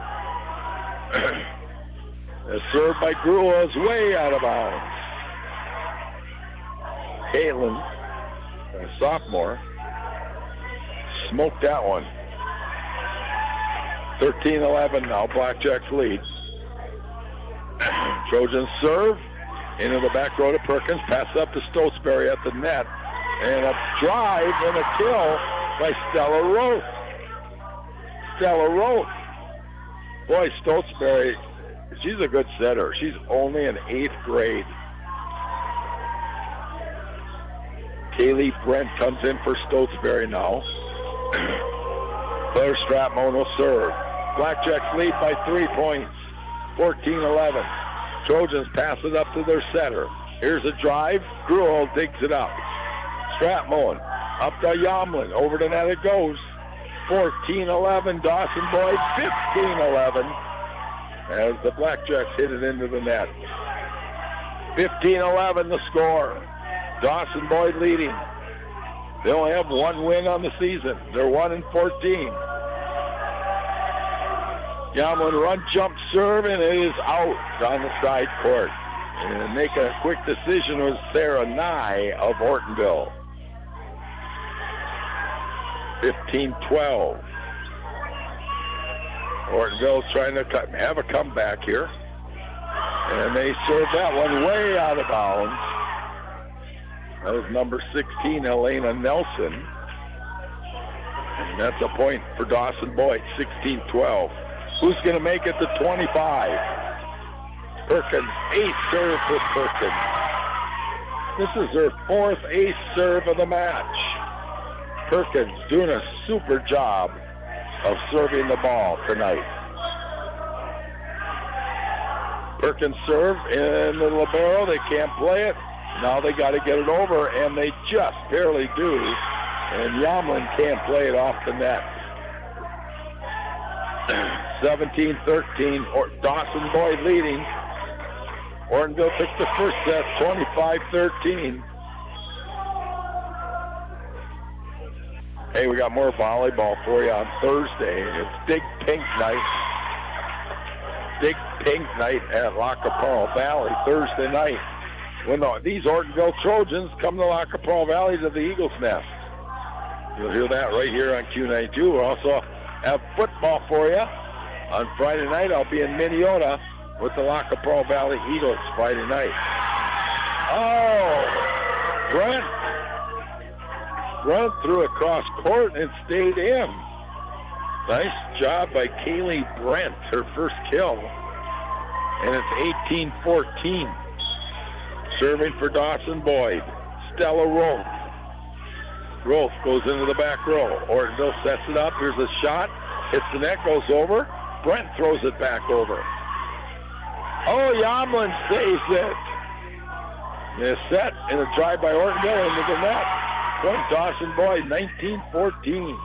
A serve by Gruel is way out of bounds. Caitlin, a sophomore, smoked that one. thirteen eleven now, Blackjacks lead. Trojans serve. Into the back row to Perkins. Pass up to Stotesbury at the net. And a drive and a kill by Stella Roth. Stella Roth. Boy, Stotesbury, she's a good setter. She's only in eighth grade. Kaylee Brent comes in for Stotesbury now. Claire Stratmon will serve. Blackjacks lead by three points. fourteen eleven. Trojans pass it up to their setter. Here's a drive. Gruel digs it up. Stratmon up to Yamlin. Over the net it goes. fourteen eleven. Dawson Boyd fifteen eleven. As the Blackjacks hit it into the net. fifteen eleven the score. Dawson Boyd leading. They only have one win on the season. They're one and fourteen. Yamlin run, jump, serve, and it is out on the side court. And making a quick decision was Sarah Nye of Ortonville. fifteen twelve. Ortonville's trying to have a comeback here. And they served that one way out of bounds. That was number sixteen, Elena Nelson. And that's a point for Dawson Boyd, sixteen twelve. Who's going to make it to twenty-five? Perkins, ace serve for Perkins. This is her fourth ace serve of the match. Perkins doing a super job of serving the ball tonight. Perkins serve in the libero. They can't play it. Now they got to get it over, and they just barely do. And Yamlin can't play it off the net. seventeen thirteen, or Dawson Boyd leading. Ortonville took the first set, twenty-five thirteen. Hey, we got more volleyball for you on Thursday. It's Big Pink Night. Big Pink Night at La Capral Valley, Thursday night. When the, these Ortonville Trojans come to La Capral Valley to the Eagles Nest. You'll hear that right here on Q ninety-two. We'll also have football for you. On Friday night, I'll be in Minneota with the La Capral Valley Eagles Friday night. Oh, Brent. Brent threw it across court and stayed in. Nice job by Kaylee Brent, her first kill. And it's eighteen fourteen. Serving for Dawson Boyd. Stella Roth. Roth goes into the back row. Ortonville sets it up. Here's a shot. Hits the net, goes over. Brent throws it back over. Oh, Yamlin saves it. It's set in a drive by Ortonville into the net. Point Dawson Boyd, nineteen fourteen.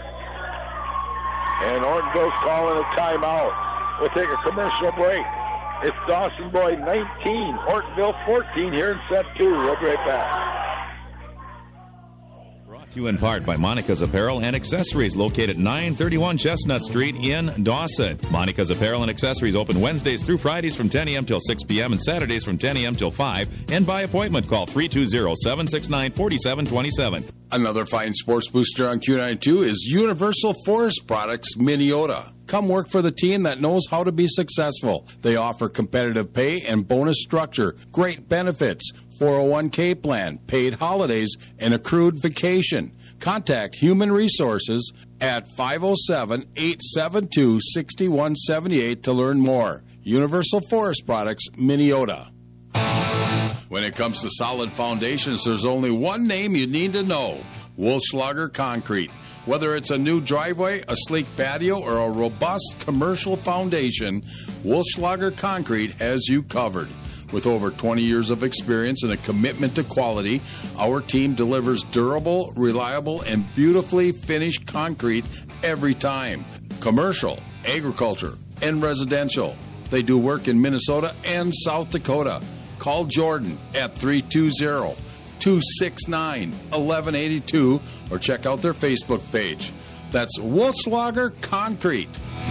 And Ortonville's calling a timeout. We'll take a commercial break. It's Dawson Boy nineteen, Ortonville fourteen here in set two. We'll be right back. Brought to you in part by Monica's Apparel and Accessories, located at nine thirty-one Chestnut Street in Dawson. Monica's Apparel and Accessories open Wednesdays through Fridays from ten a.m. till six p.m. and Saturdays from ten a.m. till five. And by appointment, call three two zero, seven six nine, four seven two seven. Another fine sports booster on Q ninety-two is Universal Forest Products Minneota. Come work for the team that knows how to be successful. They offer competitive pay and bonus structure, great benefits, four oh one k plan, paid holidays, and accrued vacation. Contact Human Resources at five oh seven, eight seven two, six one seven eight to learn more. Universal Forest Products, Minneota. When it comes to solid foundations, there's only one name you need to know: Wolfschlager Concrete. Whether it's a new driveway, a sleek patio, or a robust commercial foundation, Wolfschlager Concrete has you covered. With over twenty years of experience and a commitment to quality, our team delivers durable, reliable, and beautifully finished concrete every time. Commercial, agriculture, and residential. They do work in Minnesota and South Dakota. Call Jordan at three two zero, two six nine, one one eight two or check out their Facebook page. That's Wolfschlager Concrete.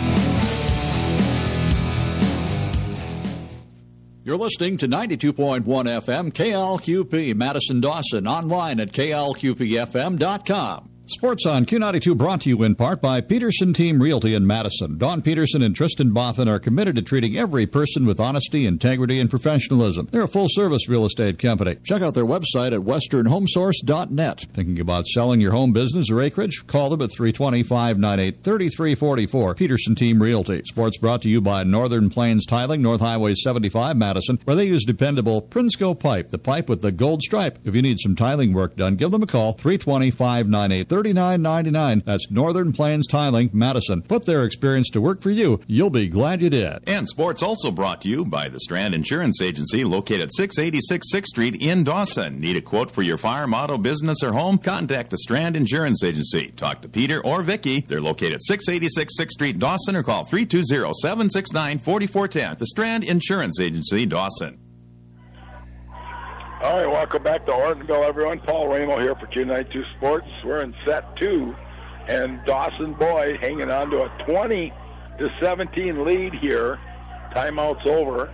You're listening to ninety-two point one F M K L Q P, Madison Dawson, online at K L Q P F M dot com. Sports on Q ninety-two brought to you in part by Peterson Team Realty in Madison. Dawn Peterson and Tristan Boffin are committed to treating every person with honesty, integrity, and professionalism. They're a full-service real estate company. Check out their website at western home source dot net. Thinking about selling your home business or acreage? Call them at three two zero, five nine eight, three three four four. Peterson Team Realty. Sports brought to you by Northern Plains Tiling, North Highway seventy-five, Madison, where they use dependable Prinsco pipe, the pipe with the gold stripe. If you need some tiling work done, give them a call, three two zero, five nine eight, thirty-nine ninety-nine. That's Northern Plains Tiling, Madison. Put their experience to work for you. You'll be glad you did. And sports also brought to you by the Strand Insurance Agency, located at six eighty-six sixth Street in Dawson. Need a quote for your farm, auto, business, or home? Contact the Strand Insurance Agency. Talk to Peter or Vicky. They're located at six eighty-six sixth Street, Dawson, or call three two zero, seven six nine, four four one zero. The Strand Insurance Agency, Dawson. All right, welcome back to Ortonville, everyone. Paul Ramo here for Q ninety-two Sports. We're in set two, and Dawson Boyd hanging on to a twenty to seventeen lead here. Timeout's over.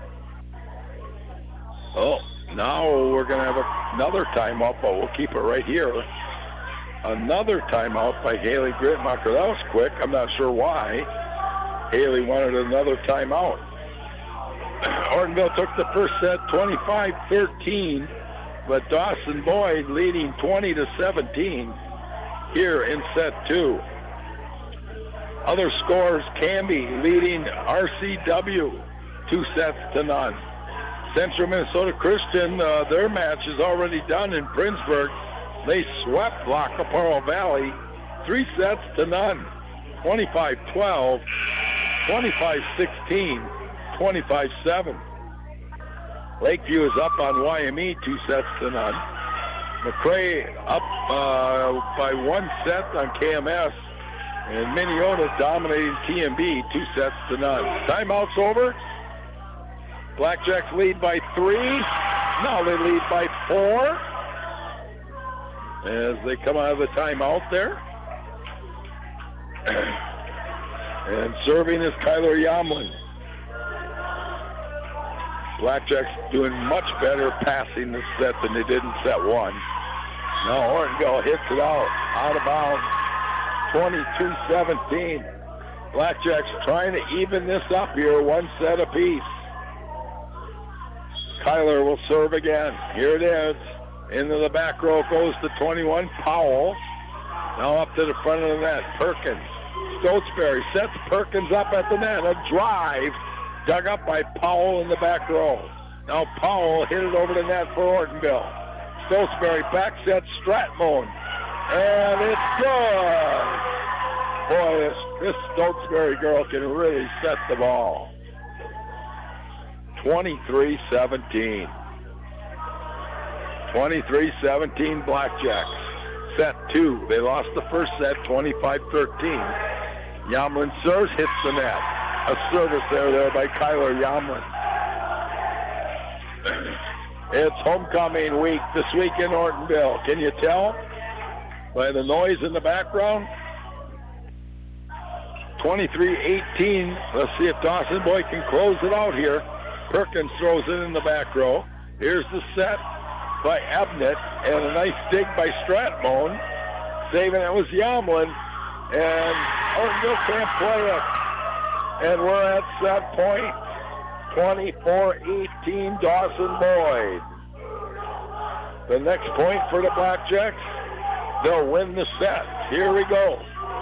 Oh, now we're going to have a, another timeout, but we'll keep it right here. Another timeout by Haley Gritmacher. That was quick. I'm not sure why. Haley wanted another timeout. Ortonville took the first set twenty-five thirteen, but Dawson Boyd leading twenty to seventeen here in set two. Other scores: Canby leading R C W two sets to none. Central Minnesota Christian, uh, their match is already done in Princeburg. They swept La Caparo Valley three sets to none. twenty-five twelve, twenty-five sixteen. twenty-five seven. Lakeview is up on Y M E two sets to none. McRae up uh, by one set on K M S. And Minneota dominating T M B two sets to none. Timeout's over. Blackjacks lead by three. Now they lead by four. As they come out of the timeout there. And serving is Kyler Yamlin. Blackjacks doing much better passing this set than they did in set one. Now Ortonville hits it out, out of bounds, twenty-two seventeen. Blackjacks trying to even this up here, one set apiece. Kyler will serve again. Here it is. Into the back row goes to twenty-one, Powell. Now up to the front of the net, Perkins. Stotesbury sets Perkins up at the net. A drive dug up by Powell in the back row. Now Powell hit it over the net for Ortonville. Stotesbury back set Stratmone. And it's good. Boy, this, this Stotesbury girl can really set the ball. twenty-three seventeen. twenty-three seventeen Blackjacks. Set two. They lost the first set twenty-five thirteen. Yamlin serves, hits the net. A service there there by Kyler Yamlin. It's homecoming week this week in Ortonville. Can you tell by the noise in the background? twenty-three eighteen. Let's see if Dawson Boy can close it out here. Perkins throws it in the back row. Here's the set by Ebnett, and a nice dig by Stratmone. Saving it was Yamlin, and Ortonville can't play it. And we're at set point, twenty-four eighteen, Dawson Boyd. The next point for the Blackjacks, they'll win the set. Here we go.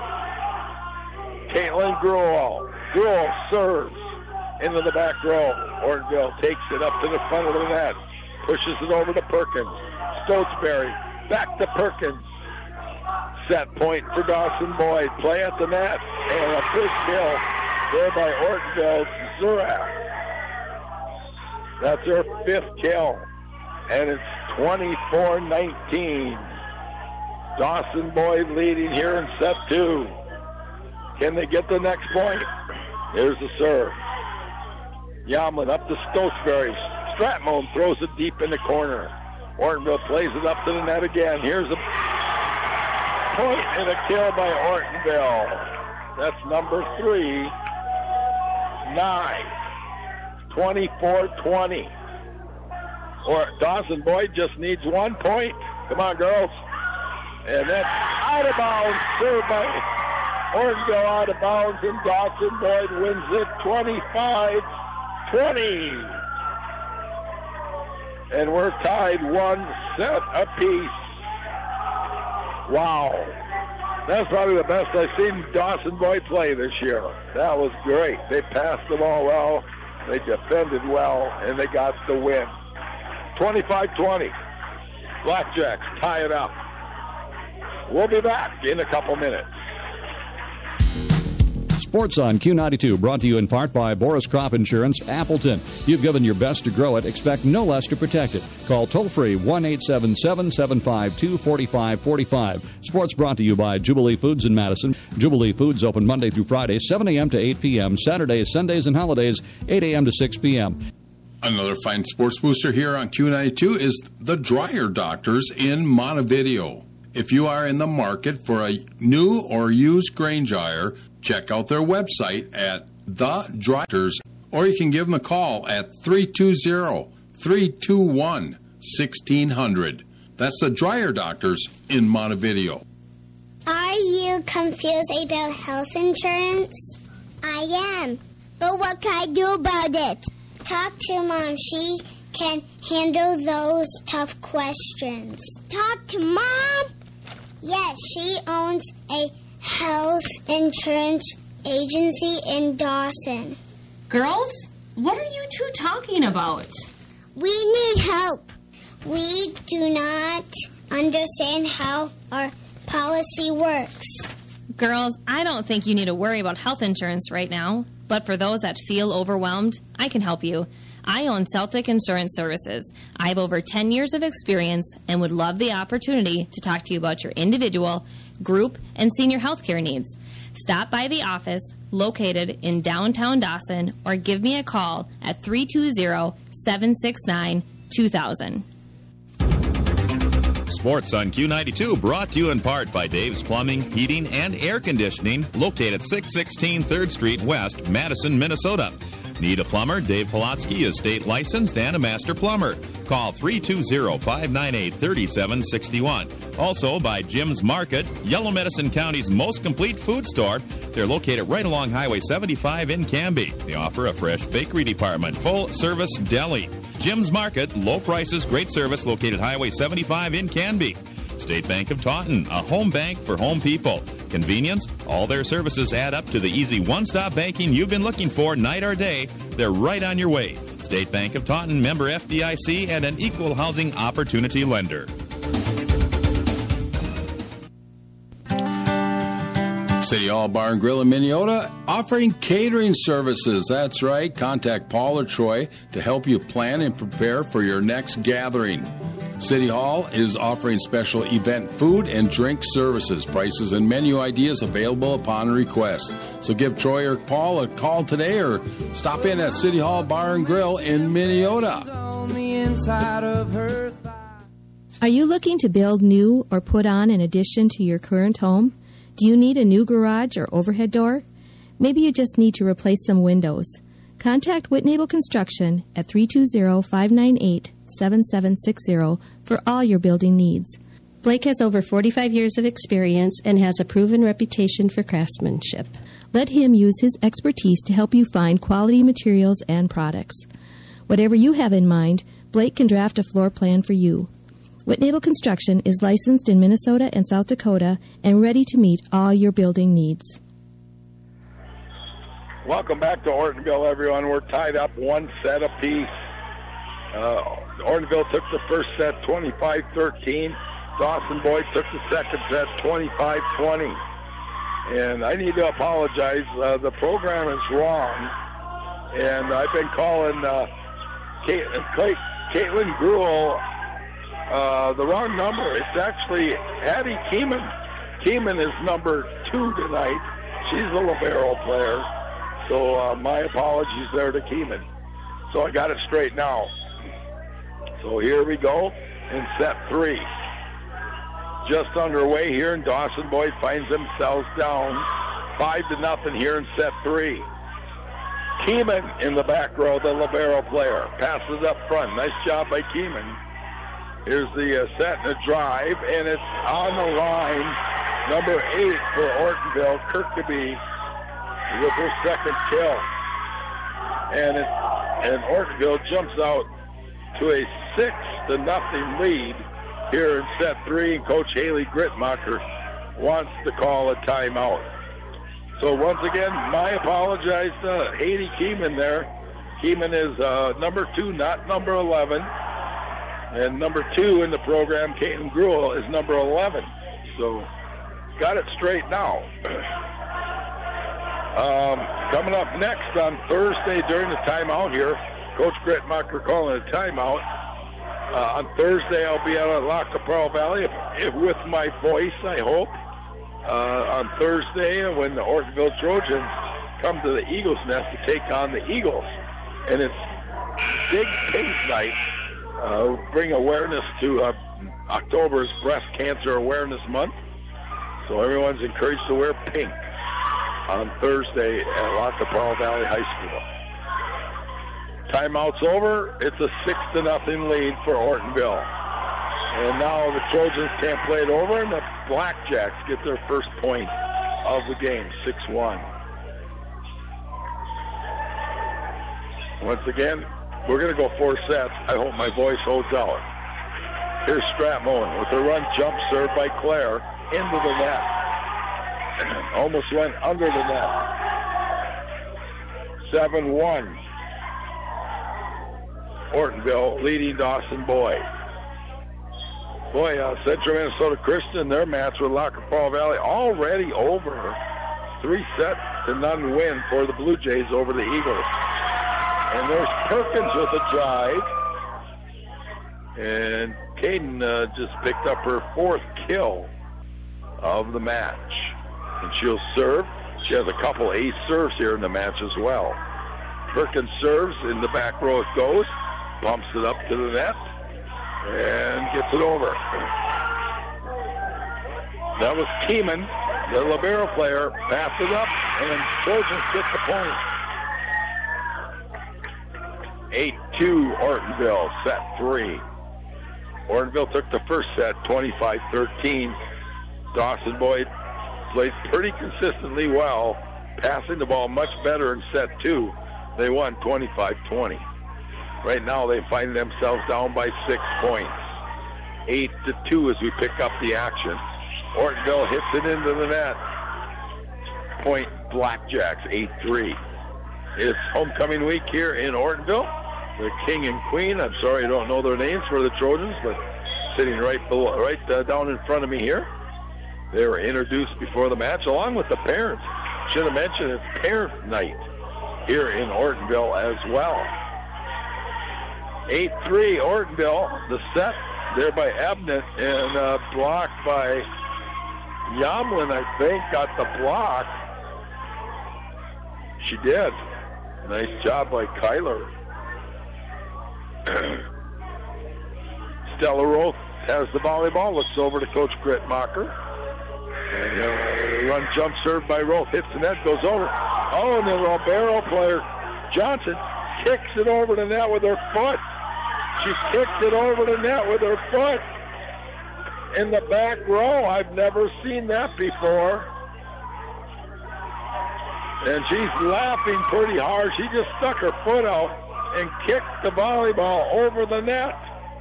Caitlin Gruel. Gruel serves into the back row. Ortonville takes it up to the front of the net. Pushes it over to Perkins. Stotesbury back to Perkins. Set point for Dawson Boyd. Play at the net. And a big kill there by Ortonville's Zurak. That's her fifth kill. And it's twenty-four nineteen. Dawson Boyd leading here in set two. Can they get the next point? Here's the serve. Yamlin up to Stotesbury. Stratmone throws it deep in the corner. Ortonville plays it up to the net again. Here's a point and a kill by Ortonville. That's number three. Nine. twenty-four twenty. Or Dawson Boyd just needs one point. Come on, girls. And that's out of bounds. Served by Ortonville out of bounds, and Dawson Boyd wins it twenty-five twenty. And we're tied one set apiece. Wow. That's probably the best I've seen Dawson Boyd play this year. That was great. They passed the ball well, they defended well, and they got the win. twenty-five twenty. Blackjacks tie it up. We'll be back in a couple minutes. Sports on Q ninety-two, brought to you in part by Boris Crop Insurance, Appleton. You've given your best to grow it. Expect no less to protect it. Call toll-free one eight seven seven, seven five two, four five four five. Sports brought to you by Jubilee Foods in Madison. Jubilee Foods open Monday through Friday, seven a.m. to eight p.m., Saturdays, Sundays, and holidays, eight a.m. to six p.m. Another fine sports booster here on Q ninety-two is the Dryer Doctors in Montevideo. If you are in the market for a new or used grain dryer, check out their website at The Dryer Doctors, or you can give them a call at three two zero, three two one, one six zero zero. That's the Dryer Doctors in Montevideo. Are you confused about health insurance? I am. But what can I do about it? Talk to Mom. She can handle those tough questions. Talk to Mom? Yes, she owns a health insurance agency in Dawson. Girls, what are you two talking about? We need help. We do not understand how our policy works. Girls, I don't think you need to worry about health insurance right now. But for those that feel overwhelmed, I can help you. I own Celtic Insurance Services. I have over ten years of experience and would love the opportunity to talk to you about your individual, group, and senior health care needs. Stop by the office located in downtown Dawson or give me a call at three two zero, seven six nine, two thousand. Sports on Q ninety-two brought to you in part by Dave's Plumbing, Heating, and Air Conditioning, located at six sixteen third Street West, Madison, Minnesota. Need a plumber? Dave Polatsky is state licensed and a master plumber. Call three two zero, five nine eight, three seven six one. Also by Jim's Market, Yellow Medicine County's most complete food store. They're located right along Highway seventy-five in Canby. They offer a fresh bakery department, full service deli. Jim's Market, low prices, great service, located Highway seventy-five in Canby. State Bank of Taunton, a home bank for home people. Convenience, all their services add up to the easy one-stop banking you've been looking for night or day. They're right on your way. State Bank of Taunton, member F D I C, and an equal housing opportunity lender. City Hall Bar and Grill in Minneota, offering catering services. That's right. Contact Paul or Troy to help you plan and prepare for your next gathering. City Hall is offering special event food and drink services. Prices and menu ideas available upon request. So give Troy or Paul a call today or stop in at City Hall Bar and Grill in Minneota. inside of her thigh. Are you looking to build new or put on an addition to your current home? Do you need a new garage or overhead door? Maybe you just need to replace some windows. Contact Whitnable Construction at three two zero, five nine eight, seven seven six zero for all your building needs. Blake has over forty-five years of experience and has a proven reputation for craftsmanship. Let him use his expertise to help you find quality materials and products. Whatever you have in mind, Blake can draft a floor plan for you. Whitnable Construction is licensed in Minnesota and South Dakota and ready to meet all your building needs. Welcome back to Ortonville, everyone. We're tied up one set apiece. Uh, Ortonville took the first set twenty-five thirteen. Dawson Boyd took the second set twenty-five twenty. And I need to apologize. Uh, the program is wrong. And I've been calling uh, Kate, Kate, Caitlin Gruel uh, the wrong number. It's actually Addie Keeman. Keeman is number two tonight. She's a libero player. So uh, my apologies there to Keeman. So I got it straight now. So here we go in set three. Just underway here, and Dawson Boyd finds themselves down five to nothing here in set three. Keeman in the back row, the libero player, passes up front. Nice job by Keeman. Here's the uh, set and a drive, and it's on the line. Number eight for Ortonville, Kirkeby, with her second kill. And it, and Ortonville jumps out to a six to nothing lead here in set three, and Coach Haley Gritmacher wants to call a timeout. So once again, my apologize to Haiti Keeman there. Keeman is uh, number two, not number eleven. And number two in the program, Caitlin Gruel, is number eleven. So got it straight now. Um, coming up next on Thursday during the timeout here, Coach Gritmacher calling a timeout. Uh, on Thursday, I'll be out at La Capral Valley if, if with my voice, I hope. Uh, on Thursday, when the Ortonville Trojans come to the Eagles Nest to take on the Eagles. And it's Big Pink Night. Uh, bring awareness to uh, October's Breast Cancer Awareness Month. So everyone's encouraged to wear pink on Thursday at La Capral Valley High School. Timeout's over. It's a six to nothing lead for Ortonville. And now the Trojans can't play it over, and the Blackjacks get their first point of the game, six one. Once again, we're going to go four sets. I hope my voice holds out. Here's Stratmoen with a run jump serve by Claire into the net. Almost went under the net. seven one. Ortonville leading Dawson Boyd. Boy, uh, Central Minnesota Christian, their match with La Capral Valley already over. Three sets to none win for the Blue Jays over the Eagles. And there's Perkins with a drive. And Caden uh, just picked up her fourth kill of the match. And she'll serve. She has a couple ace serves here in the match as well. Perkins serves, in the back row it goes. Bumps it up to the net. And gets it over. That was Keeman, the libero player, passed it up, and Trojans get the point. eight two Ortonville, set three. Ortonville took the first set, twenty-five thirteen. Dawson Boyd played pretty consistently well, passing the ball much better in set two. They won twenty-five twenty. Right now they find themselves down by six points. Eight to two as we pick up the action. Ortonville hits it into the net. Point Blackjacks, eight three. It's homecoming week here in Ortonville. The king and queen, I'm sorry I don't know their names for the Trojans, but sitting right below, right uh, down in front of me here. They were introduced before the match along with the parents. Should have mentioned it's parent night here in Ortonville as well. eight three Ortonville. The set there by Abnett and uh, blocked by Yamlin, I think, got the block. She did. Nice job by Kyler. Stella Roth has the volleyball, looks over to Coach Gritmacher. And uh, run jump serve by Roth, hits the net, goes over. Oh, and the Libero player, Johnson, kicks it over the net with her foot. She kicks it over the net with her foot. In the back row, I've never seen that before. And she's laughing pretty hard. She just stuck her foot out and kicked the volleyball over the net.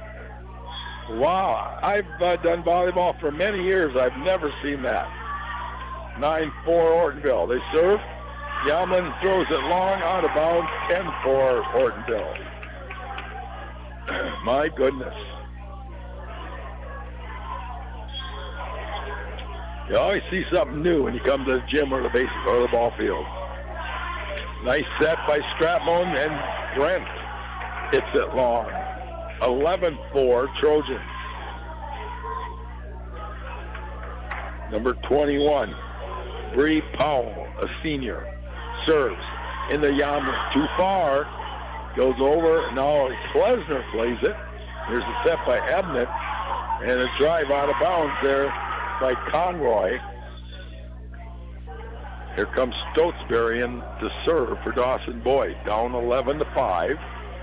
Wow, I've uh, done volleyball for many years. I've never seen that. nine four Ortonville. They serve. Yamlin throws it long, out of bounds. ten four Ortonville. My goodness. You always see something new when you come to the gym or the base or the ball field. Nice set by Stratmon, and Brent hits it long. eleven four Trojans. Number twenty-one, Bree Powell, a senior, serves in the Yamlin. Too far. Goes over. Now Klesner plays it. Here's a set by Ebnett. And a drive out of bounds there by Conroy. Here comes Stotesbury in to serve for Dawson Boyd. Down eleven to five.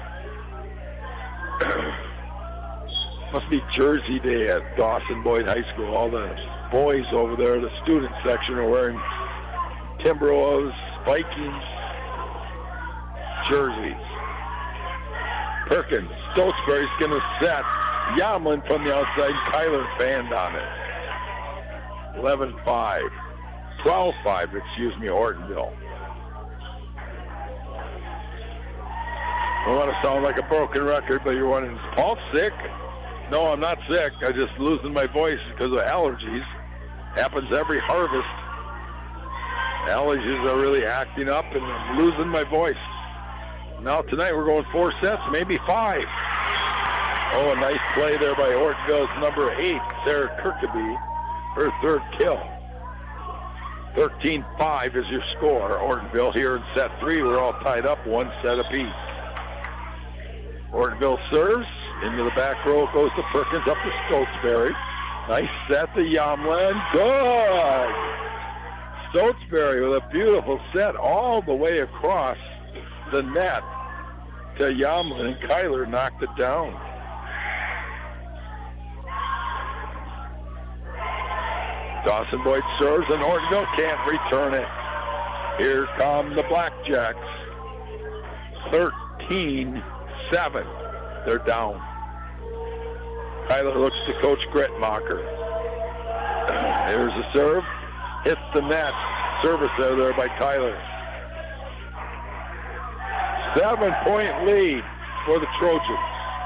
Must be Jersey Day at Dawson Boyd High School. All the boys over there, the student section, are wearing Timberwolves, Vikings jerseys. Perkins, Stotesbury's going to set. Yamlin from the outside. Kyler fanned on it. eleven five. twelve five, excuse me, Ortonville. I don't want to sound like a broken record, but you're wondering, is Paul sick? No, I'm not sick. I'm just losing my voice because of allergies. Happens every harvest. Allergies are really acting up, and I'm losing my voice. Now tonight we're going four sets, maybe five. Oh, a nice play there by Ortonville's number eight, Sarah Kirkaby, her third kill. thirteen five is your score. Ortonville here in set three. We're all tied up, one set apiece. Ortonville serves. Into the back row goes to Perkins, up to Stotesbury. Nice set to Yamlin. Good! Stotesbury with a beautiful set all the way across the net to Yamlin, and Kyler knocked it down. Dawson Boyd serves, and Ortonville can't return it. Here come the Blackjacks. thirteen seven. They're down. Kyler looks to Coach Gretmacher. Here's a serve. Hits the net. Service there, there by Kyler. Seven-point lead for the Trojans.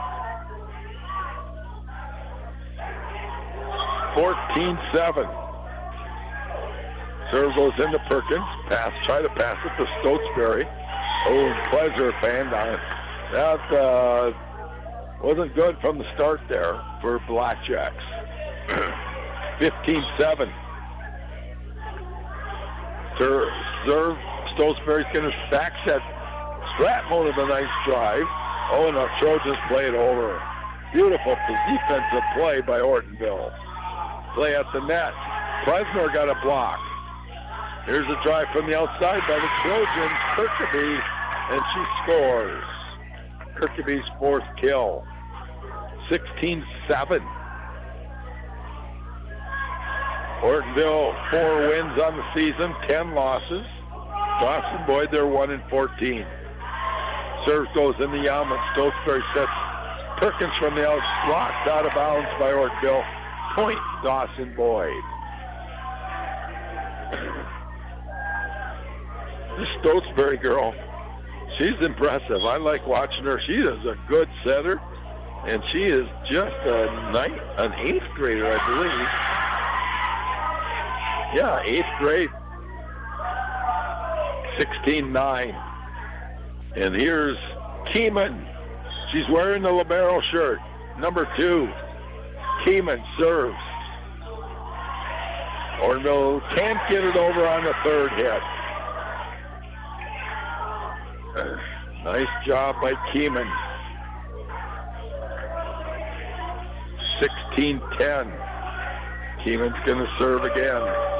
fourteen seven. Serve goes into Perkins. Pass, try to pass it to Stotesbury. Oh, and Pleasure fanned on it. That uh, wasn't good from the start there for Blackjacks. fifteen seven. Serve, serve. Stotesbury's going to stack set. Stratmon with a nice drive. Oh, and the Trojans play it over. Beautiful defensive play by Ortonville. Play at the net. Klesner got a block. Here's a drive from the outside by the Trojans. Kirkaby, and she scores. Kirkaby's fourth kill. sixteen seven. Ortonville, four wins on the season, ten losses. Dawson Boyd, they're one and fourteen. Serve goes in the Yamlin. Stotesbury sets Perkins from the out, blocked out of bounds by Ortonville. Point Dawson Boyd. This Stotesbury girl, she's impressive. I like watching her. She is a good setter, and she is just a ninth, an eighth grader, I believe. Yeah, eighth grade. sixteen nine. And here's Keeman. She's wearing the libero shirt. Number two. Keeman serves. Ortonville can't get it over on the third hit. Nice job by Keeman. seventeen ten. Keeman's going to serve again.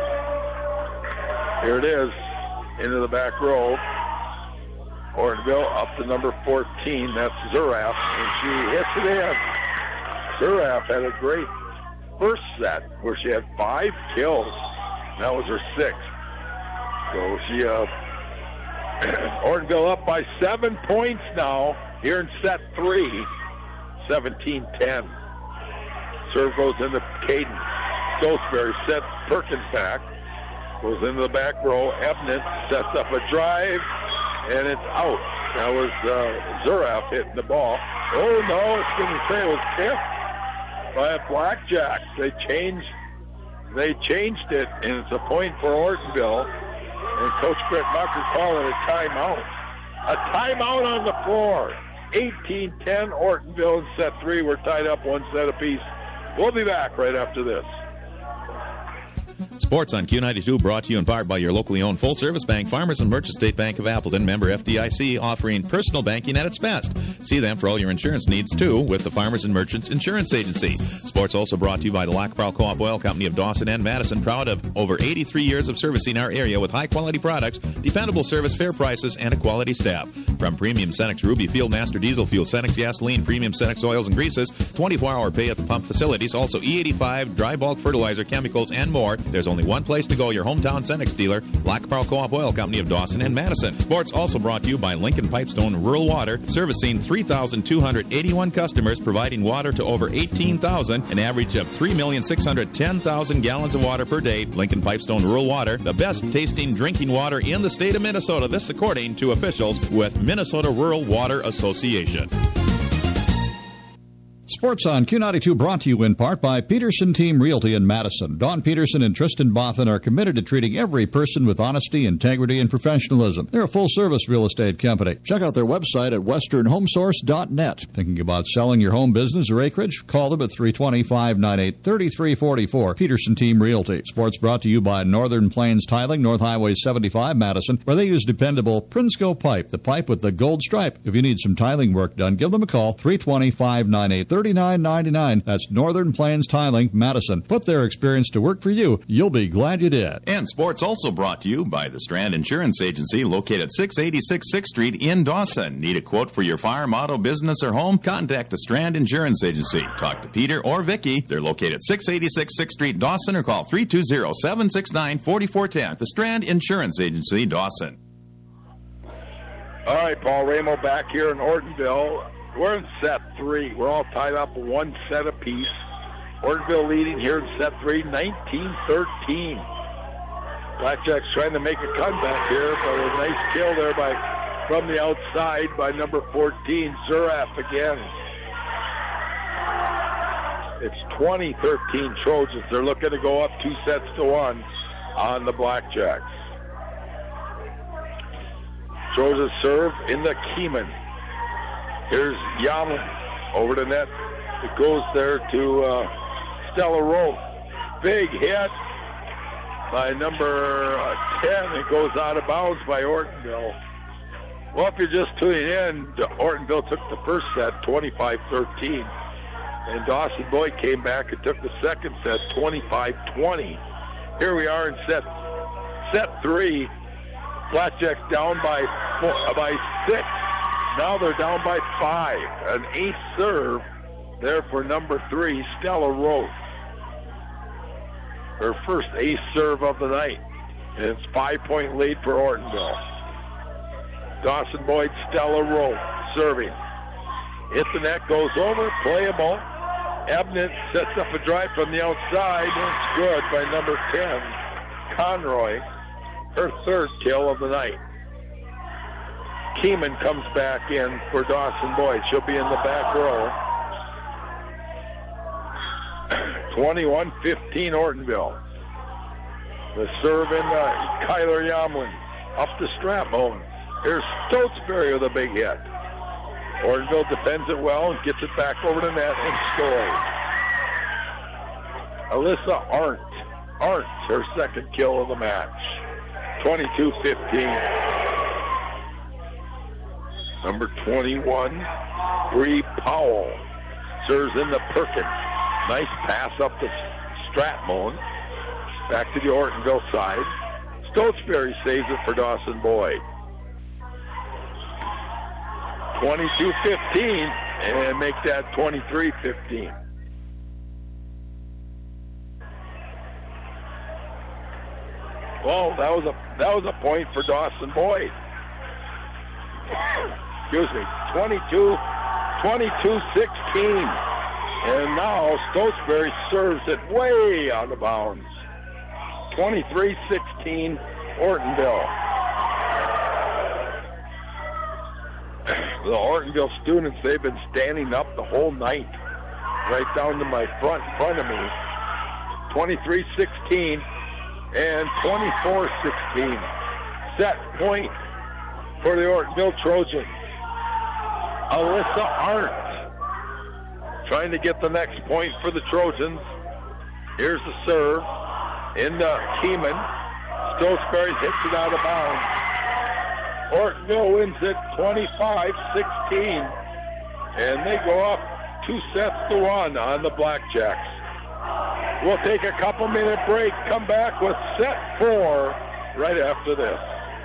Here it is, into the back row. Ortonville up to number fourteen. That's Zuraf, and she hits it in. Zuraf had a great first set where she had five kills. That was her sixth. So she, uh, Ortonville up by seven points now here in set three, seventeen ten. Serve goes into Caden. Stoltzberry sets Perkins back. Goes into the back row. Ebnitz sets up a drive, and it's out. That was uh, Zuraf hitting the ball. Oh, no, it's going to say it was tipped by a blackjack. They changed they changed it, and it's a point for Ortonville. And Coach Brett Mucker calling it a timeout. A timeout on the floor. eighteen ten, Ortonville in set three. We're tied up one set apiece. We'll be back right after this. Sports on Q ninety-two brought to you in part by your locally owned full-service bank, Farmers and Merchant State Bank of Appleton, member F D I C, offering personal banking at its best. See them for all your insurance needs, too, with the Farmers and Merchants Insurance Agency. Sports also brought to you by the Lac Pearl Co-op Oil Company of Dawson and Madison, proud of over eighty-three years of servicing our area with high-quality products, dependable service, fair prices, and a quality staff. From premium Cenex Ruby Field Master Diesel Fuel, Cenex Gasoline, premium Cenex Oils and Greases, twenty-four hour pay at the pump facilities, also E eighty-five, dry bulk fertilizer, chemicals, and more. There's only one place to go, your hometown Cenex dealer, Lac Pearl Co-op Oil Company of Dawson and Madison. Sports also brought to you by Lincoln Pipestone Rural Water, servicing three thousand two hundred eighty-one customers, providing water to over eighteen thousand, an average of three million six hundred ten thousand gallons of water per day. Lincoln Pipestone Rural Water, the best tasting drinking water in the state of Minnesota. This according to officials with Minnesota Rural Water Association. Sports on Q ninety-two brought to you in part by Peterson Team Realty in Madison. Don Peterson and Tristan Boffin are committed to treating every person with honesty, integrity, and professionalism. They're a full-service real estate company. Check out their website at western home source dot net. Thinking about selling your home business or acreage? Call them at three two zero, five nine eight, three three four four. Peterson Team Realty. Sports brought to you by Northern Plains Tiling, North Highway seventy-five, Madison, where they use dependable Prinsco pipe, the pipe with the gold stripe. If you need some tiling work done, give them a call, three two zero, five nine eight, three nine nine nine. That's Northern Plains Tiling, Madison. Put their experience to work for you. You'll be glad you did. And sports also brought to you by the Strand Insurance Agency, located at six eighty-six sixth Street in Dawson. Need a quote for your farm, auto, business, or home? Contact the Strand Insurance Agency. Talk to Peter or Vicky. They're located at six eighty-six sixth Street, Dawson, or call three two zero, seven six nine, four four one zero. The Strand Insurance Agency, Dawson. All right, Paul Ramo back here in Ortonville. We're in set three. We're all tied up one set apiece. Ortonville leading here in set three, nineteen thirteen. Blackjacks trying to make a comeback here, but a nice kill there by from the outside by number fourteen, Zuraf again. It's twenty thirteen Trojans. They're looking to go up two sets to one on the Blackjacks. Trojans serve in the Keeman. Here's Yamlin over the net. It goes there to uh, Stella Rowe. Big hit by number uh, ten. It goes out of bounds by Ortonville. Well, if you're just tuning in, Ortonville took the first set, twenty-five thirteen. And Dawson Boyd came back and took the second set, twenty-five twenty. Here we are in set set three. Blackjacks down by four, uh, by six. Now they're down by five. An ace serve there for number three, Stella Rowe. Her first ace serve of the night. And it's five-point lead for Ortonville. Dawson Boyd, Stella Rowe serving. Hit the net, goes over, playable. Ebnitz sets up a drive from the outside. It's good by number ten, Conroy. Her third kill of the night. Keeman comes back in for Dawson Boyd. She'll be in the back row. twenty-one fifteen Ortonville. The serve in uh, Kyler Yamlin. Up the strap home. Here's Stoltzberry with a big hit. Ortonville defends it well and gets it back over the net and scores. Alyssa Arndt. Arndt, her second kill of the match. twenty-two fifteen. Number twenty-one, Bree Powell, serves in the Perkins. Nice pass up to Stratmone. Back to the Ortonville side. Stotesbury saves it for Dawson Boyd. twenty-two fifteen, and make that twenty-three fifteen. Well, that was a that was a point for Dawson Boyd. Excuse me, twenty-two, twenty-two sixteen. And now Stotesbury serves it way out of bounds. twenty-three sixteen, Ortonville. The Ortonville students, they've been standing up the whole night, right down to my front, front of me. twenty-three sixteen and twenty-four sixteen. Set point for the Ortonville Trojans. Alyssa Arndt trying to get the next point for the Trojans. Here's the serve into Keeman. Stotesbury hits it out of bounds. Ortonville wins it twenty-five sixteen, and they go up two sets to one on the Blackjacks. We'll take a couple minute break, come back with set four right after this.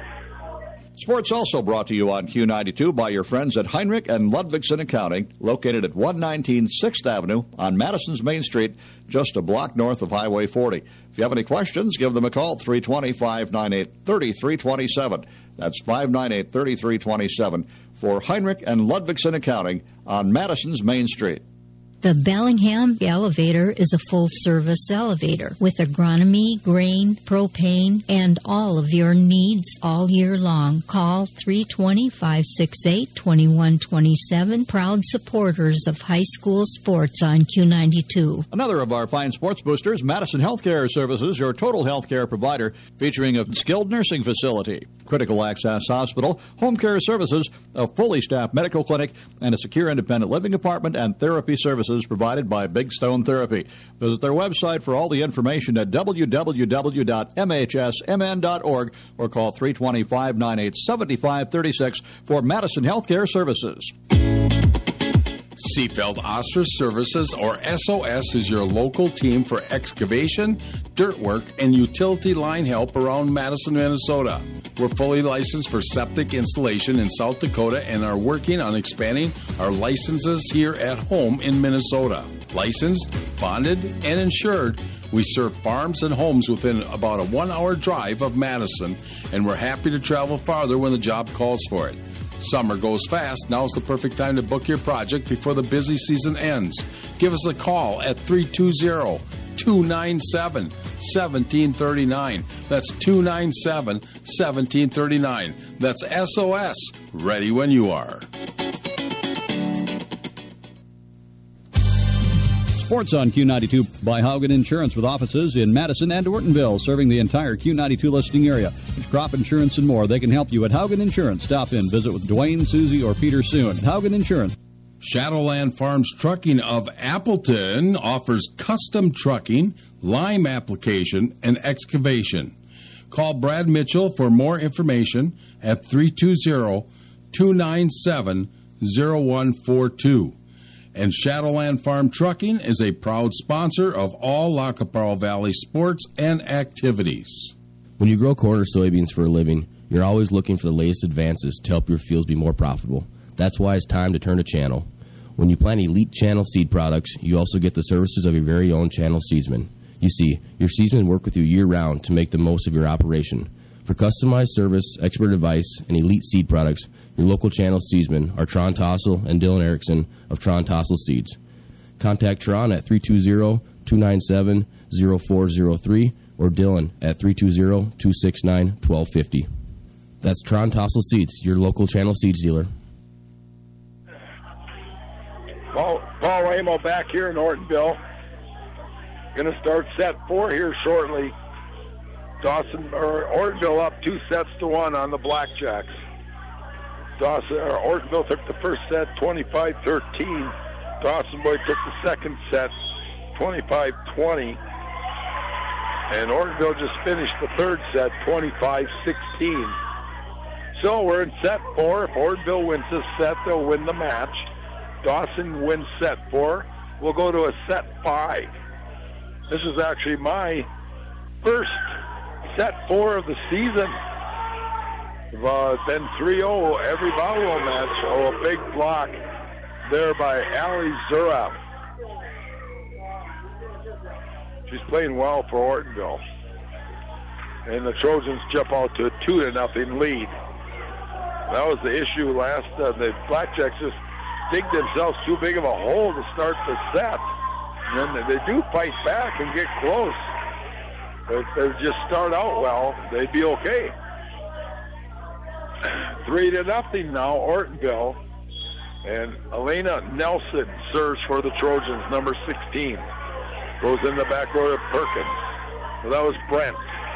Sports also brought to you on Q ninety-two by your friends at Heinrich and Ludvigsen Accounting, located at one nineteen sixth Avenue on Madison's Main Street, just a block north of Highway forty. If you have any questions, give them a call, three two zero, five nine eight, three three two seven. That's five nine eight, three three two seven for Heinrich and Ludvigsen Accounting on Madison's Main Street. The Bellingham Elevator is a full-service elevator with agronomy, grain, propane, and all of your needs all year long. Call three two zero, five six eight, two one two seven. Proud supporters of high school sports on Q ninety-two. Another of our fine sports boosters, Madison Healthcare Services, your total healthcare provider, featuring a skilled nursing facility, critical access hospital, home care services, a fully staffed medical clinic, and a secure independent living apartment and therapy services provided by Big Stone Therapy. Visit their website for all the information at w w w dot m h s m n dot org or call three two zero, five nine eight, seven five three six for Madison Healthcare Services. Seefeld Ostrich Services, or S O S, is your local team for excavation, dirt work, and utility line help around Madison, Minnesota. We're fully licensed for septic installation in South Dakota and are working on expanding our licenses here at home in Minnesota. Licensed, bonded, and insured, we serve farms and homes within about a one-hour drive of Madison, and we're happy to travel farther when the job calls for it. Summer goes fast. Now's the perfect time to book your project before the busy season ends. Give us a call at three two zero, two nine seven, one seven three nine. That's two nine seven, one seven three nine. That's S O S. Ready when you are. Sports on Q ninety-two by Haugen Insurance, with offices in Madison and Ortonville, serving the entire Q ninety-two listing area. Crop insurance and more. They can help you at Haugen Insurance. Stop in, visit with Dwayne, Susie, or Peter soon. Haugen Insurance. Shadowland Farms Trucking of Appleton offers custom trucking, lime application, and excavation. Call Brad Mitchell for more information at three two zero, two nine seven, zero one four two. And Shadowland Farm Trucking is a proud sponsor of all Lacaparo Valley sports and activities. When you grow corn or soybeans for a living, you're always looking for the latest advances to help your fields be more profitable. That's why it's time to turn to Channel. When you plant Elite Channel seed products, you also get the services of your very own Channel seedsman. You see, your seedsmen work with you year-round to make the most of your operation. For customized service, expert advice, and elite seed products, your local Channel seedsmen are Tron Tossel and Dylan Erickson of Tron Tossel Seeds. Contact Tron at three two zero, two nine seven, zero four zero three or Dylan at three two zero, two six nine, one two five zero. That's Tron Tossel Seeds, your local Channel Seeds dealer. Paul, Paul Ramo back here in Ortonville. Going to start set four here shortly. Dawson or Ortonville up two sets to one on the Blackjacks. Dawson or Ortonville took the first set twenty-five thirteen. Dawson Boyd took the second set twenty-five twenty. And Ortonville just finished the third set twenty-five sixteen. So we're in set four. If Ortonville wins this set, they'll win the match. Dawson wins set four. we'll go to a set five. This is actually my first set four of the season. We've uh, been three oh every volleyball match. Oh, a big block there by Ali Zurab. She's playing well for Ortonville. And the Trojans jump out to a two to nothing lead. That was the issue last. Uh, the Blackjacks just dig themselves too big of a hole to start the set. And then they do fight back and get close. But if they just start out well, they'd be okay. Three to nothing now, Ortonville. And Elena Nelson serves for the Trojans, number sixteen. Goes in the back row of Perkins. So that was Brent.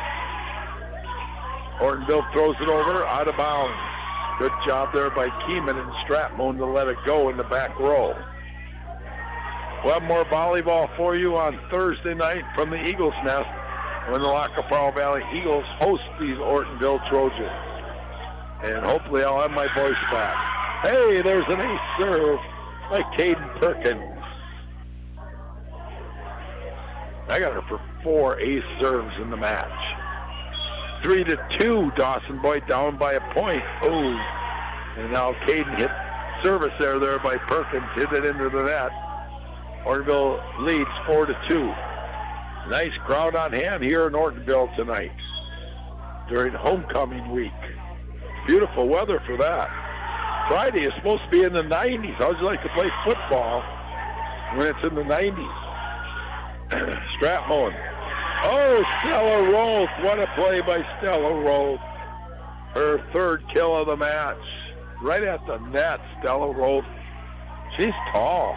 Ortonville throws it over, out of bounds. Good job there by Keeman and Stratmone to let it go in the back row. We'll have more volleyball for you on Thursday night from the Eagles Nest when the Lackawanna Valley Eagles host these Ortonville Trojans. And hopefully I'll have my voice back. Hey, there's an ace serve by Caden Perkins. I got her for four ace serves in the match. Three to two, Dawson Boyd down by a point. Oh, and now Caden hit service there, there by Perkins, hit it into the net. Ortonville leads four to two. Nice crowd on hand here in Ortonville tonight during homecoming week. Beautiful weather for that. Friday is supposed to be in the nineties. How'd you like to play football when it's in the nineties? Stratmone. Oh, Stella Roth. What a play by Stella Roth. Her third kill of the match. Right at the net, Stella Roth. She's tall.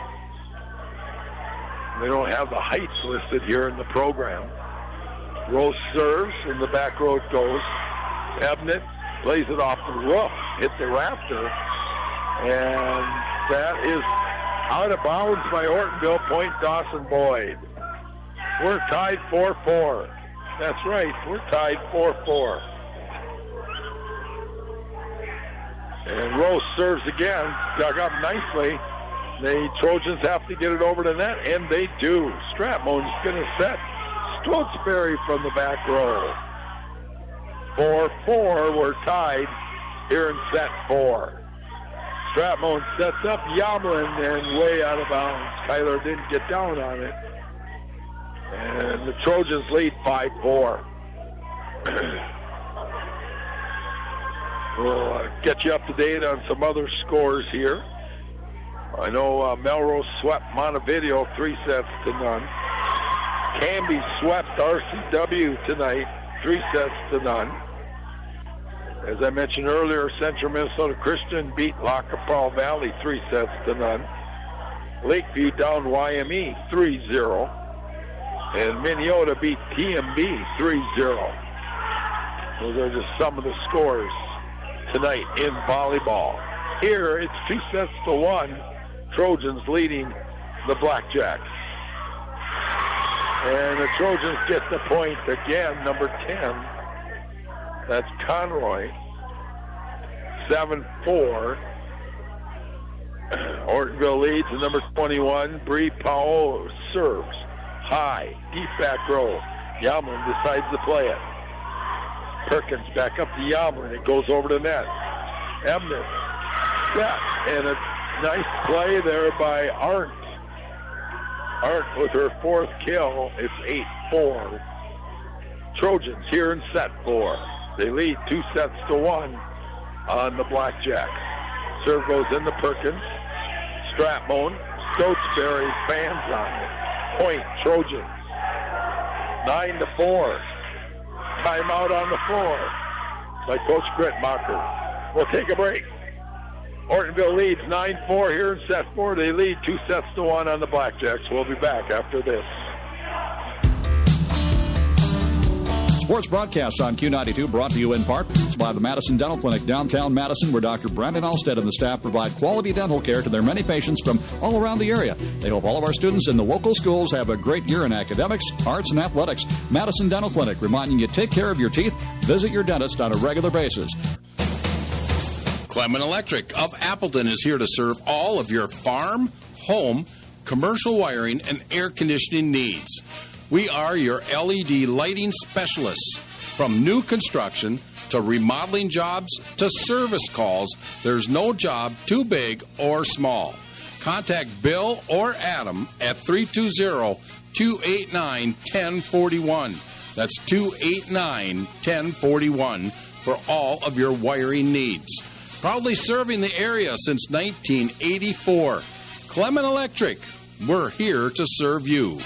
They don't have the heights listed here in the program. Roth serves, in the back row it goes. Ebnett plays it off the roof, hit the rafter. And that is out of bounds by Ortonville, point Dawson Boyd. We're tied four four. That's right, we're tied four four. And Rose serves again, dug up nicely. The Trojans have to get it over the net, and they do. Stratmone's going to set Stoltzberry from the back row. four four, we're tied here in set four. Stratmone sets up Yamlin and way out of bounds. Kyler didn't get down on it. And the Trojans lead five four. We'll uh, get you up to date on some other scores here. I know uh, Melrose swept Montevideo three sets to none. Canby swept R C W tonight, three sets to none. As I mentioned earlier, Central Minnesota Christian beat Lackawanna Valley three sets to none. Lakeview down Y M E three zero. And Minneota beat T M B three zero. Those are just some of the scores tonight in volleyball. Here, it's two sets to one. Trojans leading the Blackjacks. And the Trojans get the point again, number ten. That's Conroy. seven four. Ortonville leads, and number twenty-one, Bree Powell serves. High, deep back row. Yamlin decides to play it. Perkins back up to Yamlin. It goes over the net. Ebnett set, and a nice play there by Arndt. Arndt with her fourth kill. It's eight four. Trojans here in set four. They lead two sets to one on the Blackjacks. Serve goes into Perkins. Stratmone. Stoltzberry fans on it. Point Trojans. Nine to four. Timeout on the floor by Coach Gritmacher. We'll take a break. Ortonville leads nine four here in set four. They lead two sets to one on the Blackjacks. We'll be back after this. Sports broadcast on Q ninety-two brought to you in part by the Madison Dental Clinic, downtown Madison, where Doctor Brandon Alstead and the staff provide quality dental care to their many patients from all around the area. They hope all of our students in the local schools have a great year in academics, arts, and athletics. Madison Dental Clinic, reminding you take care of your teeth. Visit your dentist on a regular basis. Clement Electric of Appleton is here to serve all of your farm, home, commercial wiring, and air conditioning needs. We are your L E D lighting specialists. From new construction to remodeling jobs to service calls, there's no job too big or small. Contact Bill or Adam at three two zero, two eight nine, one zero four one. That's two eight nine, one zero four one for all of your wiring needs. Proudly serving the area since nineteen eighty-four. Clement Electric, we're here to serve you.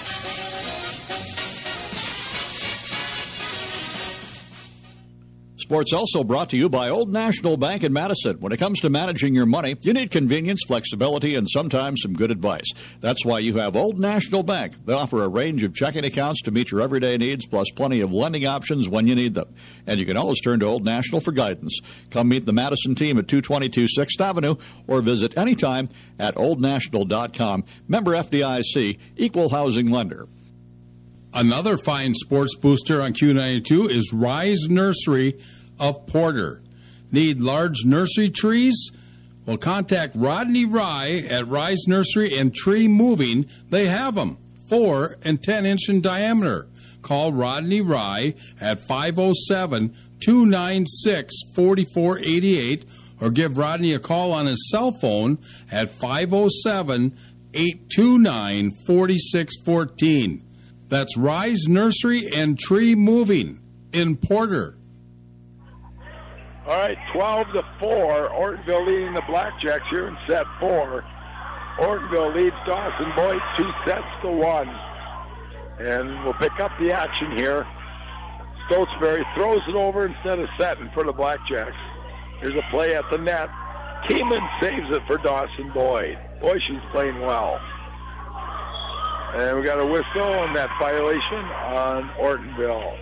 Sports also brought to you by Old National Bank in Madison. When it comes to managing your money, you need convenience, flexibility, and sometimes some good advice. That's why you have Old National Bank. They offer a range of checking accounts to meet your everyday needs, plus plenty of lending options when you need them. And you can always turn to Old National for guidance. Come meet the Madison team at two twenty-two sixth Avenue or visit anytime at old national dot com. Member F D I C, Equal Housing Lender. Another fine sports booster on Q ninety-two is Rise Nursery of Porter. Need large nursery trees? Well, contact Rodney Rye at Rise Nursery and Tree Moving. They have them, four and ten inch in diameter. Call Rodney Rye at five oh seven, two nine six, four four eight eight or give Rodney a call on his cell phone at five oh seven, eight two nine, four six one four. That's Rise Nursery and Tree Moving in Porter. All right, twelve to four. Ortonville leading the Blackjacks here in set four. Ortonville leads Dawson Boyd two sets to one. And we'll pick up the action here. Stotesbury throws it over instead of setting for the Blackjacks. Here's a play at the net. Keeman saves it for Dawson Boyd. Boy, she's playing well. And we got a whistle on that violation on Ortonville.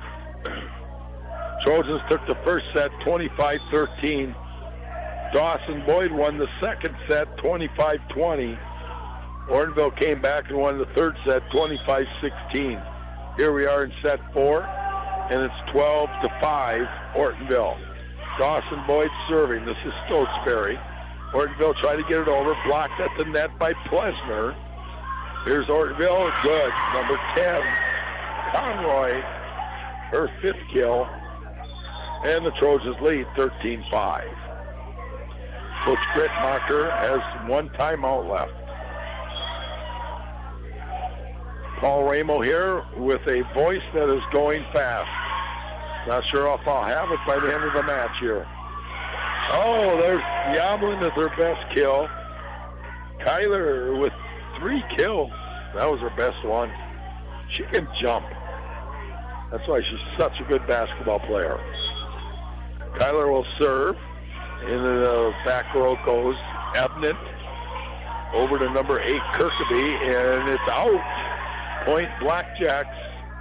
Trojans took the first set twenty-five thirteen. Dawson Boyd won the second set twenty-five twenty. Ortonville came back and won the third set twenty-five sixteen. Here we are in set four, and it's twelve to five, Ortonville. Dawson Boyd serving. This is Stotesbury. Ortonville tried to get it over, blocked at the net by Plesner. Here's Ortonville, good. Number ten, Conroy, her fifth kill. And the Trojans lead thirteen five. Coach Gritmacher has one timeout left. Paul Ramo here with a voice that is going fast. Not sure if I'll have it by the end of the match here. Oh, there's Yablin with her best kill. Kyler with three kills. That was her best one. She can jump. That's why she's such a good basketball player. Kyler will serve. In the back row goes Ebnett. Over to number eight, Kirkaby, and it's out. Point Blackjacks.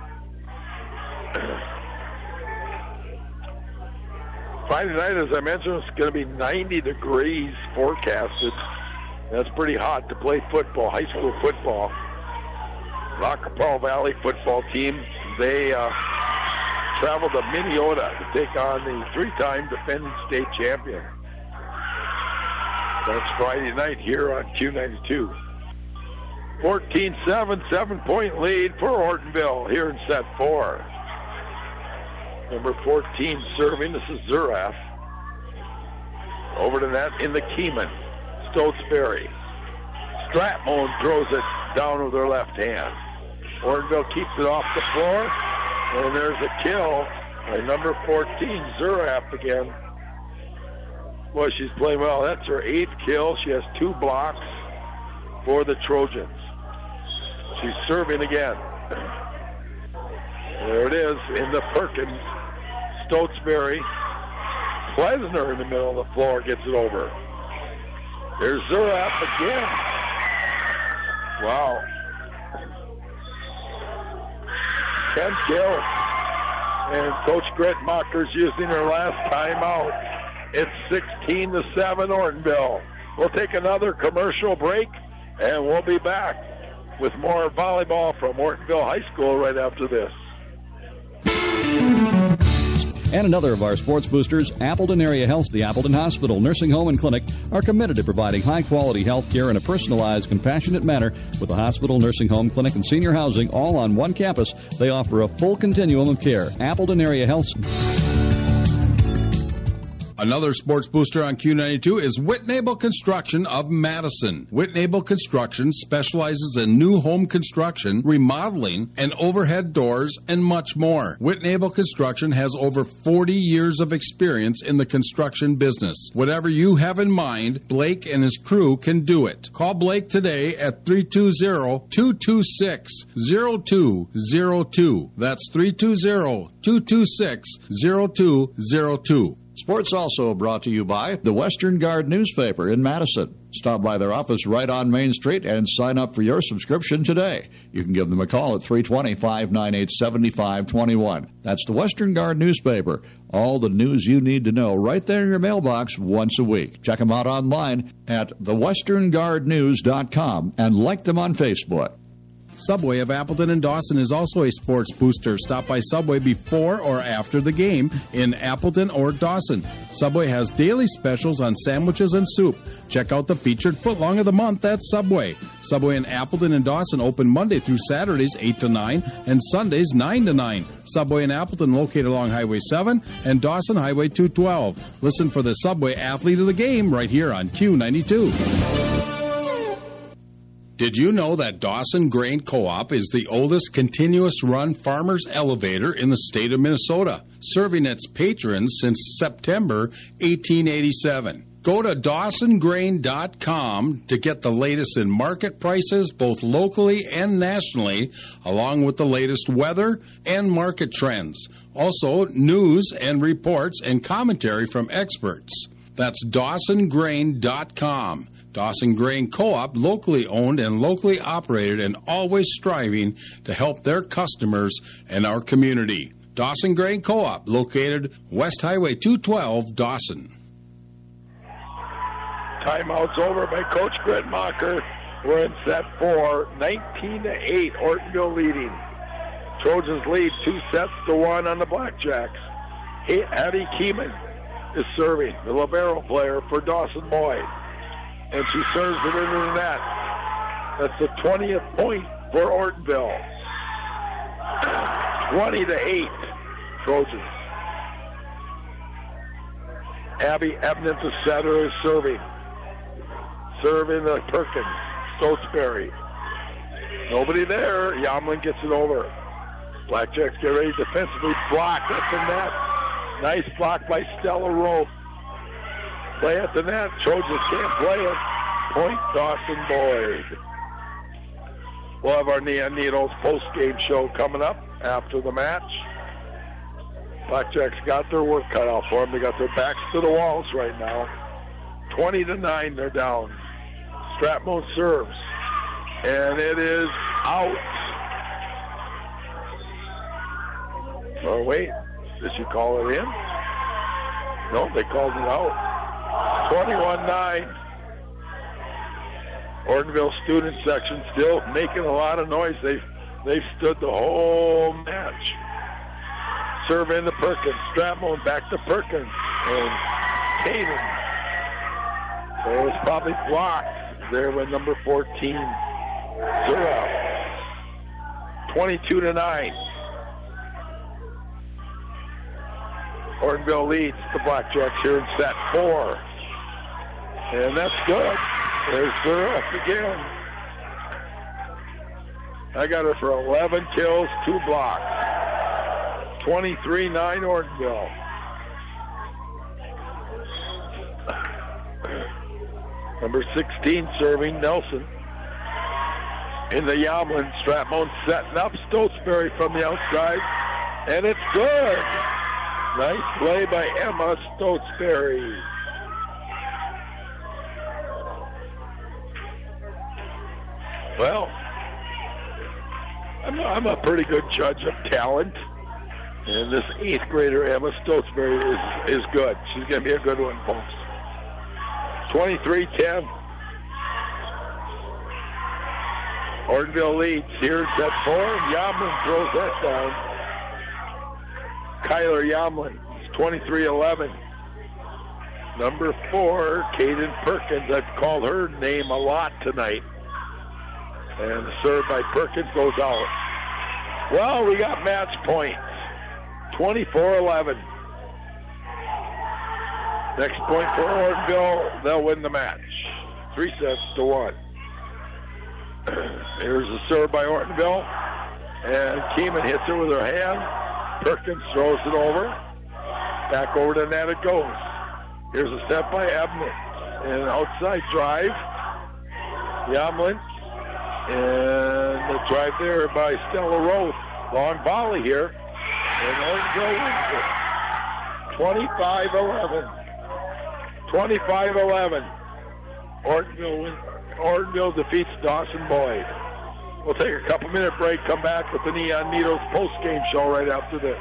Friday night, as I mentioned, it's going to be ninety degrees forecasted. That's pretty hot to play football, high school football. Rockefeller Valley football team, they uh, travel to Minneota to take on the three-time defending state champion. That's Friday night here on Q ninety-two. fourteen seven, seven-point lead for Ortonville here in set four. Number fourteen serving, this is Zuraf. Over to that in the Keeman. Stotesbury. Stratmone throws it down with her left hand. Ortonville keeps it off the floor, and there's a kill by number fourteen, Zuraf again. Boy, she's playing well. That's her eighth kill. She has two blocks for the Trojans. She's serving again. There it is in the Perkins. Stotesbury. Plesner in the middle of the floor gets it over. There's Zuraf again. Wow. ten kills. And Coach Gritmacher's using her last timeout. It's sixteen to seven, Ortonville. We'll take another commercial break, and we'll be back with more volleyball from Ortonville High School right after this. And another of our sports boosters, Appleton Area Health, the Appleton Hospital, Nursing Home, and Clinic are committed to providing high-quality health care in a personalized, compassionate manner with a hospital, nursing home, clinic, and senior housing all on one campus. They offer a full continuum of care. Appleton Area Health. Another sports booster on Q ninety-two is Whitnable Construction of Madison. Whitnable Construction specializes in new home construction, remodeling, and overhead doors, and much more. Whitnable Construction has over forty years of experience in the construction business. Whatever you have in mind, Blake and his crew can do it. Call Blake today at three two zero, two two six, zero two zero two. That's three two zero, two two six, zero two zero two. Sports also brought to you by the Western Guard newspaper in Madison. Stop by their office right on Main Street and sign up for your subscription today. You can give them a call at three two zero, five nine eight, seven five two one. That's the Western Guard newspaper. All the news you need to know right there in your mailbox once a week. Check them out online at the western guard news dot com and like them on Facebook. Subway of Appleton and Dawson is also a sports booster. Stop by Subway before or after the game in Appleton or Dawson. Subway has daily specials on sandwiches and soup. Check out the featured footlong of the month at Subway. Subway in Appleton and Dawson open Monday through Saturdays eight to nine and Sundays nine to nine. Subway in Appleton located along Highway seven and Dawson Highway two twelve. Listen for the Subway Athlete of the Game right here on Q ninety-two. Did you know that Dawson Grain Co-op is the oldest continuous-run farmers elevator in the state of Minnesota, serving its patrons since September eighteen eighty-seven? Go to dawson grain dot com to get the latest in market prices, both locally and nationally, along with the latest weather and market trends. Also, news and reports and commentary from experts. That's dawson grain dot com. Dawson Grain Co-op, locally owned and locally operated and always striving to help their customers and our community. Dawson Grain Co-op, located West Highway two twelve, Dawson. Timeout's over by Coach Gridmacher. We're in set four, nineteen to eight, Ortonville leading. Trojans lead two sets to one on the Blackjacks. Addie Keeman is serving, the libero player for Dawson Boyd. And she serves it into the net. That's the twentieth point for Ortonville. twenty to eight, Trojans. Abby Ebnett, the setter, is serving. Serving the Perkins, Stotesbury. Nobody there. Yamlin gets it over. Blackjacks get ready defensively. Block at the net. Nice block by Stella Rope. Play at the net. Trojans can't play it. Point Dawson Boyd. We'll have our Neon Needles post-game show coming up after the match. Blackjacks got their work cut out for them. They got their backs to the walls right now. twenty to nine, they're down. Stratmon serves. And it is out. Oh, wait. Did she call it in? No, they called it out. twenty-one nine. Ortonville student section still making a lot of noise. They've, they've stood the whole match. Serve in the Perkins. Stratmon back to Perkins. And Caden. So it was probably blocked there with number fourteen. Zero. twenty-two to nine. Ortonville leads the Blackjacks here in set four. And that's good. There's Zurek again. I got her for eleven kills, two blocks. twenty-three nine Ortonville. Number sixteen serving, Nelson. In the Yamlin, Stratmon setting up Stotesbury from the outside. And it's good. Nice play by Emma Stotesbury. Well, I'm a, I'm a pretty good judge of talent. And this eighth grader, Emma Stotesbury, is, is good. She's going to be a good one, folks. twenty-three ten. Ortonville leads here in set four. Yamlin throws that down. Kyler Yamlin twenty-three eleven. Number four, Caden Perkins. I've called her name a lot tonight. And the serve by Perkins goes out. Well, we got match point. twenty-four eleven. Next point for Ortonville. They'll win the match. Three sets to one. Here's a serve by Ortonville. And Keeman hits her with her hand. Perkins throws it over. Back over to net it goes. Here's a set by Yamlin. And an outside drive. Yamlin. And the drive there by Stella Roth. Long volley here. And Ortonville wins it. twenty-five eleven. twenty-five eleven. Ortonville, win, Ortonville defeats Dawson Boyd. We'll take a couple minute break, come back with the Neon Needles post-game show right after this.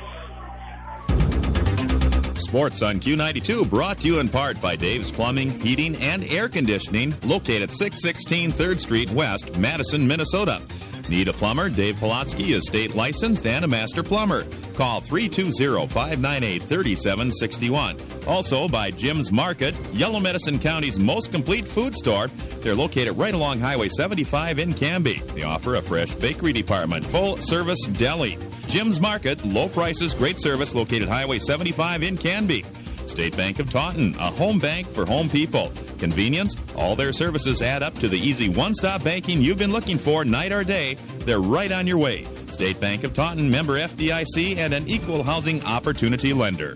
Sports on Q ninety-two brought to you in part by Dave's Plumbing, Heating, and Air Conditioning, located at six sixteen third Street West, Madison, Minnesota. Need a plumber? Dave Polotsky is state licensed and a master plumber. Call three two zero, five nine eight, three seven six one. Also by Jim's Market, Yellow Medicine County's most complete food store. They're located right along Highway seventy-five in Canby. They offer a fresh bakery department, full service deli. Jim's Market, low prices, great service, located Highway seventy-five in Canby. State Bank of Taunton, a home bank for home people. Convenience, all their services add up to the easy one-stop banking you've been looking for night or day. They're right on your way. State Bank of Taunton, member F D I C, and an equal housing opportunity lender.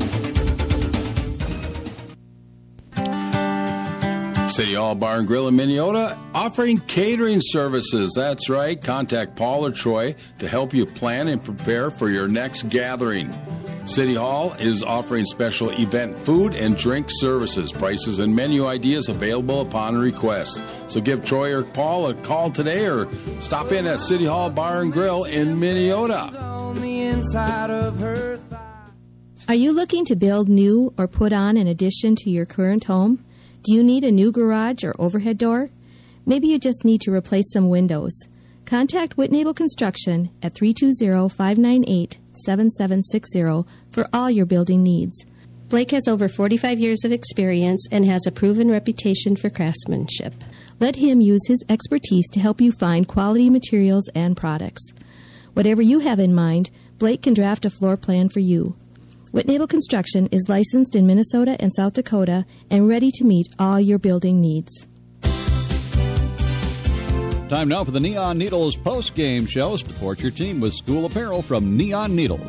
City Hall Bar and Grill in Minneota offering catering services. That's right. Contact Paul or Troy to help you plan and prepare for your next gathering. City Hall is offering special event food and drink services. Prices and menu ideas available upon request. So give Troy or Paul a call today or stop in at City Hall Bar and Grill in Minneota. Are you looking to build new or put on an addition to your current home? Do you need a new garage or overhead door? Maybe you just need to replace some windows. Contact Whitnable Construction at three two zero, five nine eight, seven seven six zero for all your building needs. Blake has over forty-five years of experience and has a proven reputation for craftsmanship. Let him use his expertise to help you find quality materials and products. Whatever you have in mind, Blake can draft a floor plan for you. Whitnable Construction is licensed in Minnesota and South Dakota and ready to meet all your building needs. Time now for the Neon Needles post-game show. Support your team with school apparel from Neon Needles.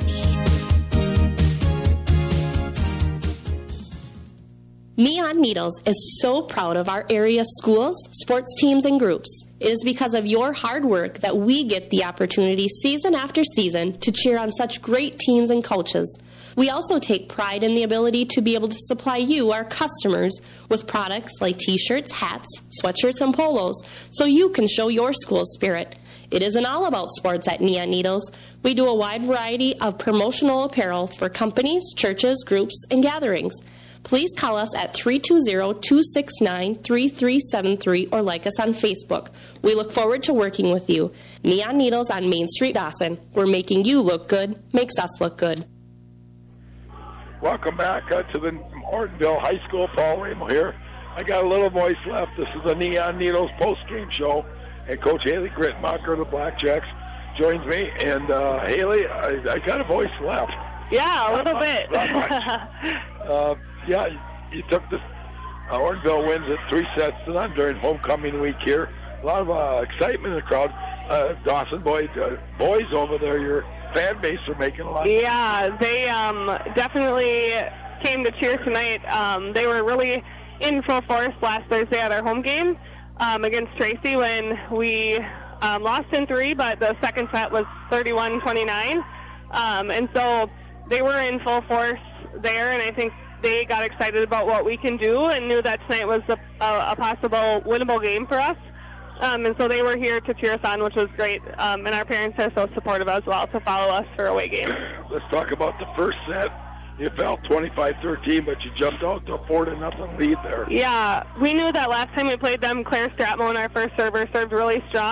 Neon Needles is so proud of our area schools, sports teams, and groups. It is because of your hard work that we get the opportunity season after season to cheer on such great teams and coaches. We also take pride in the ability to be able to supply you, our customers, with products like t-shirts, hats, sweatshirts, and polos, so you can show your school spirit. It isn't all about sports at Neon Needles. We do a wide variety of promotional apparel for companies, churches, groups, and gatherings. Please call us at three two zero, two six nine, three three seven three or like us on Facebook. We look forward to working with you. Neon Needles on Main Street, Dawson. We're making you look good, makes us look good. Welcome back uh, to the Ortonville High School. Paul Ramo here. I got a little voice left. This is the Neon Needles post-game show. And Coach Haley Gritmacher of the Blackjacks joins me. And uh, Haley, I, I got a voice left. Yeah, a little bit. uh, yeah, you took this. Uh, Ortonville wins at three sets to none during homecoming week here. A lot of uh, excitement in the crowd. Uh, Dawson Boyd, uh, boys over there, your fan base are making a lot. Yeah, they um, definitely came to cheer tonight. Um, they were really in full force last Thursday at our home game um, against Tracy when we um, lost in three, but the second set was thirty-one twenty-nine. Um, and so they were in full force there, and I think they got excited about what we can do and knew that tonight was a, a, a possible winnable game for us. Um, and so they were here to cheer us on, which was great. Um, and our parents are so supportive as well to follow us for away games. Let's talk about the first set. You fell twenty-five thirteen, but you jumped out to a four to nothing lead there. Yeah, we knew that last time we played them, Claire Stratmo, our first server, served really strong.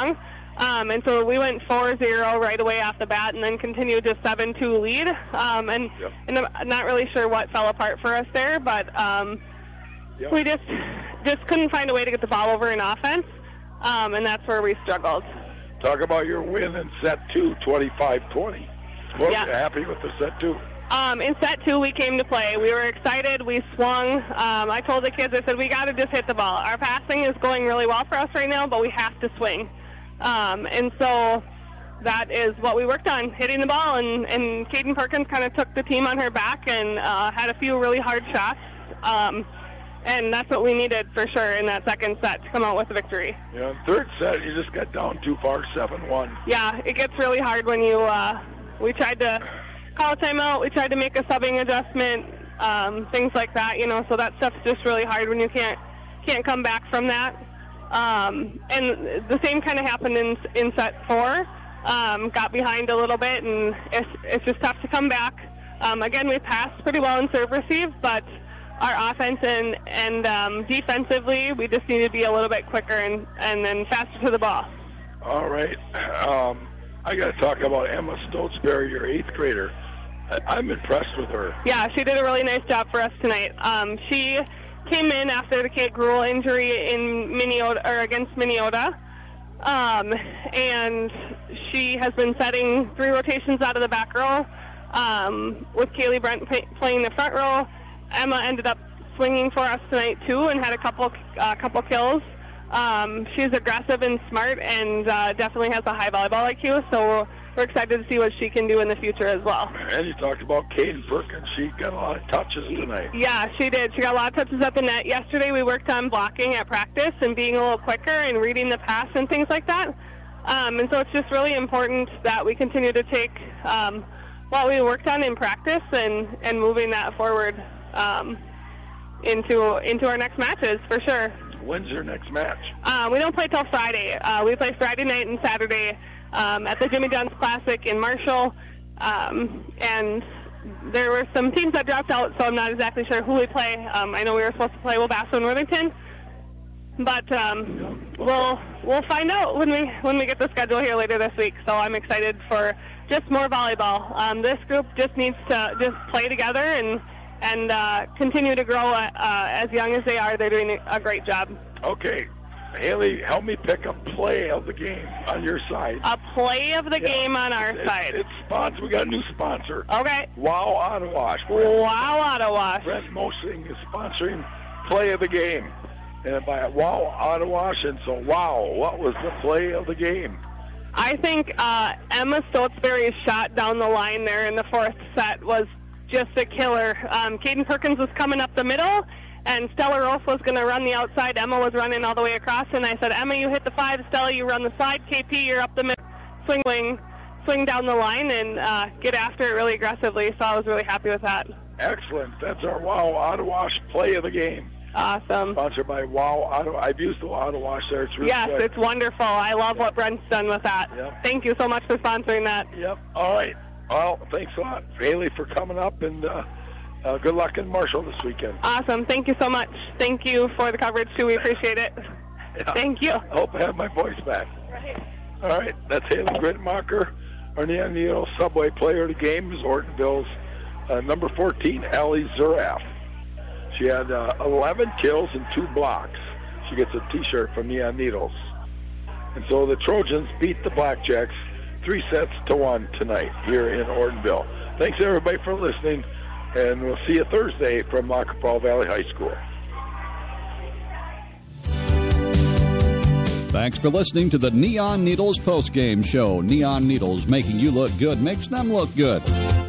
Um, and so we went four zero right away off the bat and then continued to seven two lead. Um, and, yep. and I'm not really sure what fell apart for us there, but um, yep. we just just couldn't find a way to get the ball over in offense, um, and that's where we struggled. Talk about your win in set two, twenty-five twenty. Well, yeah. you happy with the set two? Um, in set two, we came to play. We were excited. We swung. Um, I told the kids, I said, we got to just hit the ball. Our passing is going really well for us right now, but we have to swing. Um, and so that is what we worked on, hitting the ball. And, and Caden Perkins kind of took the team on her back and uh, had a few really hard shots. Um, and that's what we needed for sure in that second set to come out with a victory. Yeah, in third set, you just got down too far, seven one. Yeah, it gets really hard when you, uh, we tried to call a timeout, we tried to make a subbing adjustment, um, things like that, you know, so that stuff's just really hard when you can't can't come back from that. Um, and the same kind of happened in in set four. Um, got behind a little bit, and it's, it's just tough to come back. Um, again, we passed pretty well in serve receive, but our offense and, and um, defensively, we just need to be a little bit quicker and, and then faster to the ball. All right. Um, I got to talk about Emma Stotesbury, your eighth grader. I'm impressed with her. Yeah, she did a really nice job for us tonight. Um, she came in after the Kate Gruel injury in Minneota or against Minneota, um, and she has been setting three rotations out of the back row um, with Kaylee Brent pay, playing the front row. Emma ended up swinging for us tonight too, and had a couple uh, couple kills. Um, she's aggressive and smart, and uh, definitely has a high volleyball I Q. So. We're, We're excited to see what she can do in the future as well. And you talked about Caden Perkins. She got a lot of touches tonight. Yeah, she did. She got a lot of touches at the net. Yesterday we worked on blocking at practice and being a little quicker and reading the pass and things like that. Um, and so it's just really important that we continue to take um, what we worked on in practice and, and moving that forward um, into into our next matches for sure. When's your next match? Uh, we don't play till Friday. Uh, we play Friday night and Saturday. Um, at the Jimmy John's Classic in Marshall, um, and there were some teams that dropped out, so I'm not exactly sure who we play. Um, I know we were supposed to play Wilbasco and Worthington, but um, we'll we'll find out when we when we get the schedule here later this week. So I'm excited for just more volleyball. Um, this group just needs to just play together and and uh, continue to grow. Uh, as young as they are, they're doing a great job. Okay. Haley, help me pick a play of the game on your side. A play of the yeah. game on our it's, side. It's sponsor. We got a new sponsor. Okay. Wow Auto Wash. Wow Auto Wash. Brent Mosing is sponsoring play of the game. And by Wow Auto Wash, and so wow, what was the play of the game? I think uh, Emma Stotesbury's shot down the line there in the fourth set was just a killer. Um, Caden Perkins was coming up the middle, and Stella Rolf was going to run the outside. Emma was running all the way across, and I said, Emma, you hit the five. Stella, you run the side. K P, you're up the middle. Swing, swing, swing down the line and uh, get after it really aggressively, so I was really happy with that. Excellent. That's our Wow Auto Wash play of the game. Awesome. Sponsored by Wow Auto. I've used the Auto Wash there. It's really yes, good. It's wonderful. I love what Brent's done with that. Yep. Thank you so much for sponsoring that. Yep. All right. Well, thanks a lot, Haley, for coming up, and uh, uh, good luck in Marshall this weekend. Awesome. Thank you so much. Thank you for the coverage, too. We appreciate it. Yeah. Thank you. I hope I have my voice back. Right. All right. That's Haley Gritmacher. Our Neon Needle Subway player of the game is Ortonville's uh, number fourteen, Allie Zuraf. She had uh, eleven kills and two blocks. She gets a T-shirt from Neon Needles. And so the Trojans beat the Blackjacks three sets to one tonight here in Ortonville. Thanks, everybody, for listening, and we'll see you Thursday from Lackapaw Valley High School. Thanks for listening to the Neon Needles postgame show. Neon Needles, making you look good makes them look good.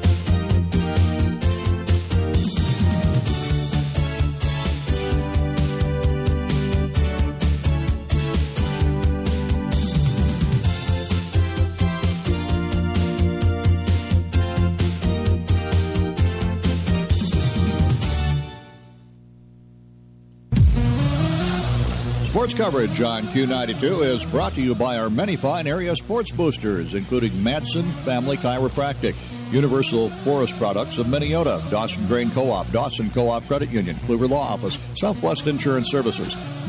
Sports coverage on Q ninety-two is brought to you by our many fine area sports boosters, including Madsen Family Chiropractic, Universal Forest Products of Minneota, Dawson Grain Co-op, Dawson Co-op Credit Union, Kluver Law Office, Southwest Insurance Services,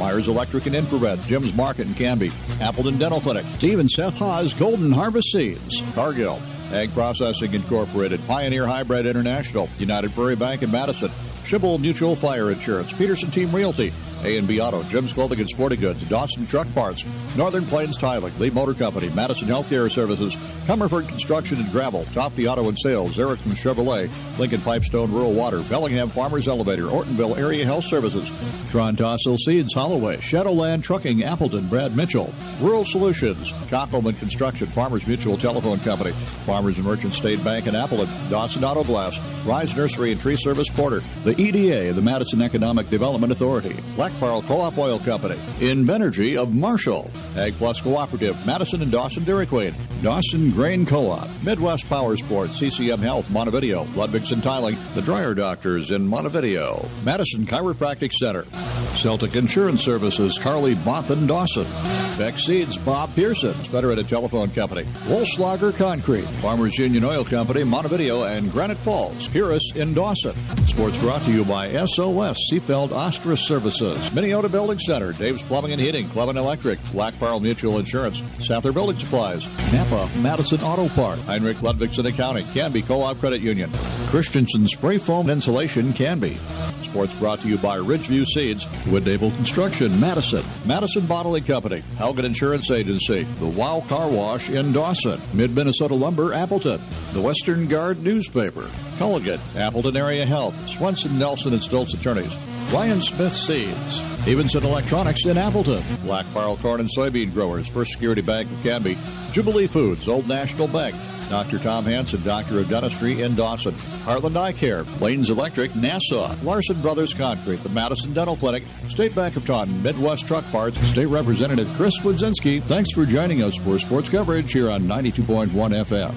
Myers Electric and Infrared, Jim's Market in Canby, Appleton Dental Clinic, Steve and Seth Haas Golden Harvest Seeds, Cargill, Ag Processing Incorporated, Pioneer Hybrid International, United Prairie Bank in Madison, Schibble Mutual Fire Insurance, Peterson Team Realty, A and B Auto, Jim's Clothing and Sporting Goods, Dawson Truck Parts, Northern Plains Tiling, Lee Motor Company, Madison Healthcare Services, Comerford Construction and Gravel, Tofty Auto and Sales, Erickson Chevrolet, Lincoln Pipestone Rural Water, Bellingham Farmers Elevator, Ortonville Area Health Services, Tron Tossil Seeds, Holloway, Shadowland Trucking, Appleton, Brad Mitchell, Rural Solutions, Cockelman Construction, Farmers Mutual Telephone Company, Farmers and Merchant State Bank in Appleton, Dawson Auto Glass, Rise Nursery and Tree Service Porter, the E D A, the Madison Economic Development Authority, Black Pearl Co-op Oil Company, Invenergy of Marshall, Ag Plus Cooperative, Madison and Dawson Dairy Queen, Dawson Grain Co-op, Midwest Power Sports, C C M Health, Montevideo, Ludwigson Tiling, the Dryer Doctors in Montevideo, Madison Chiropractic Center, Celtic Insurance Services, Carly Bothan Dawson, Beck Seeds, Bob Pearson's Federated Telephone Company, Wolfslager Concrete, Farmers Union Oil Company, Montevideo, and Granite Falls, Purus in Dawson. Sports brought to you by S O S, Seafeld Ostras Services, Minneota Building Center, Dave's Plumbing and Heating, Clevin Electric, Black Pearl Mutual Insurance, Sather Building Supplies, Napa, Madison Auto Part, Heinrich Ludwigson Accounting, Canby Co-op Credit Union, Christensen Spray Foam Insulation, Canby. Sports brought to you by Ridgeview Seeds, Woodable Construction, Madison, Madison Bottling Company, Helgen Insurance Agency, the Wow Car Wash in Dawson, Mid-Minnesota Lumber, Appleton, the Western Guard Newspaper, Culligan, Appleton Area Health, Swenson, Nelson, and Stoltz Attorneys, Ryan Smith Seeds, Evenson Electronics in Appleton, Black Barrel Corn and Soybean Growers, First Security Bank of Canby, Jubilee Foods, Old National Bank, Doctor Tom Hansen, Doctor of Dentistry in Dawson, Heartland Eye Care, Lanes Electric, Nassau, Larson Brothers Concrete, the Madison Dental Clinic, State Bank of Taunton, Midwest Truck Parts, State Representative Chris Wodzinski. Thanks for joining us for sports coverage here on ninety-two point one F M.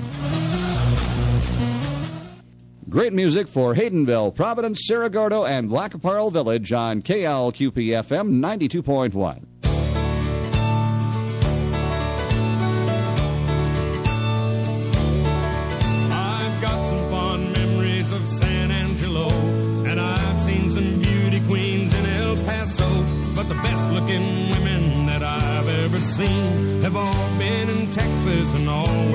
Great music for Haydenville, Providence, Cerro Gordo, and Black Pearl Village on K L Q P F M ninety-two point one. I've got some fond memories of San Angelo, and I've seen some beauty queens in El Paso, but the best looking women that I've ever seen have all been in Texas and always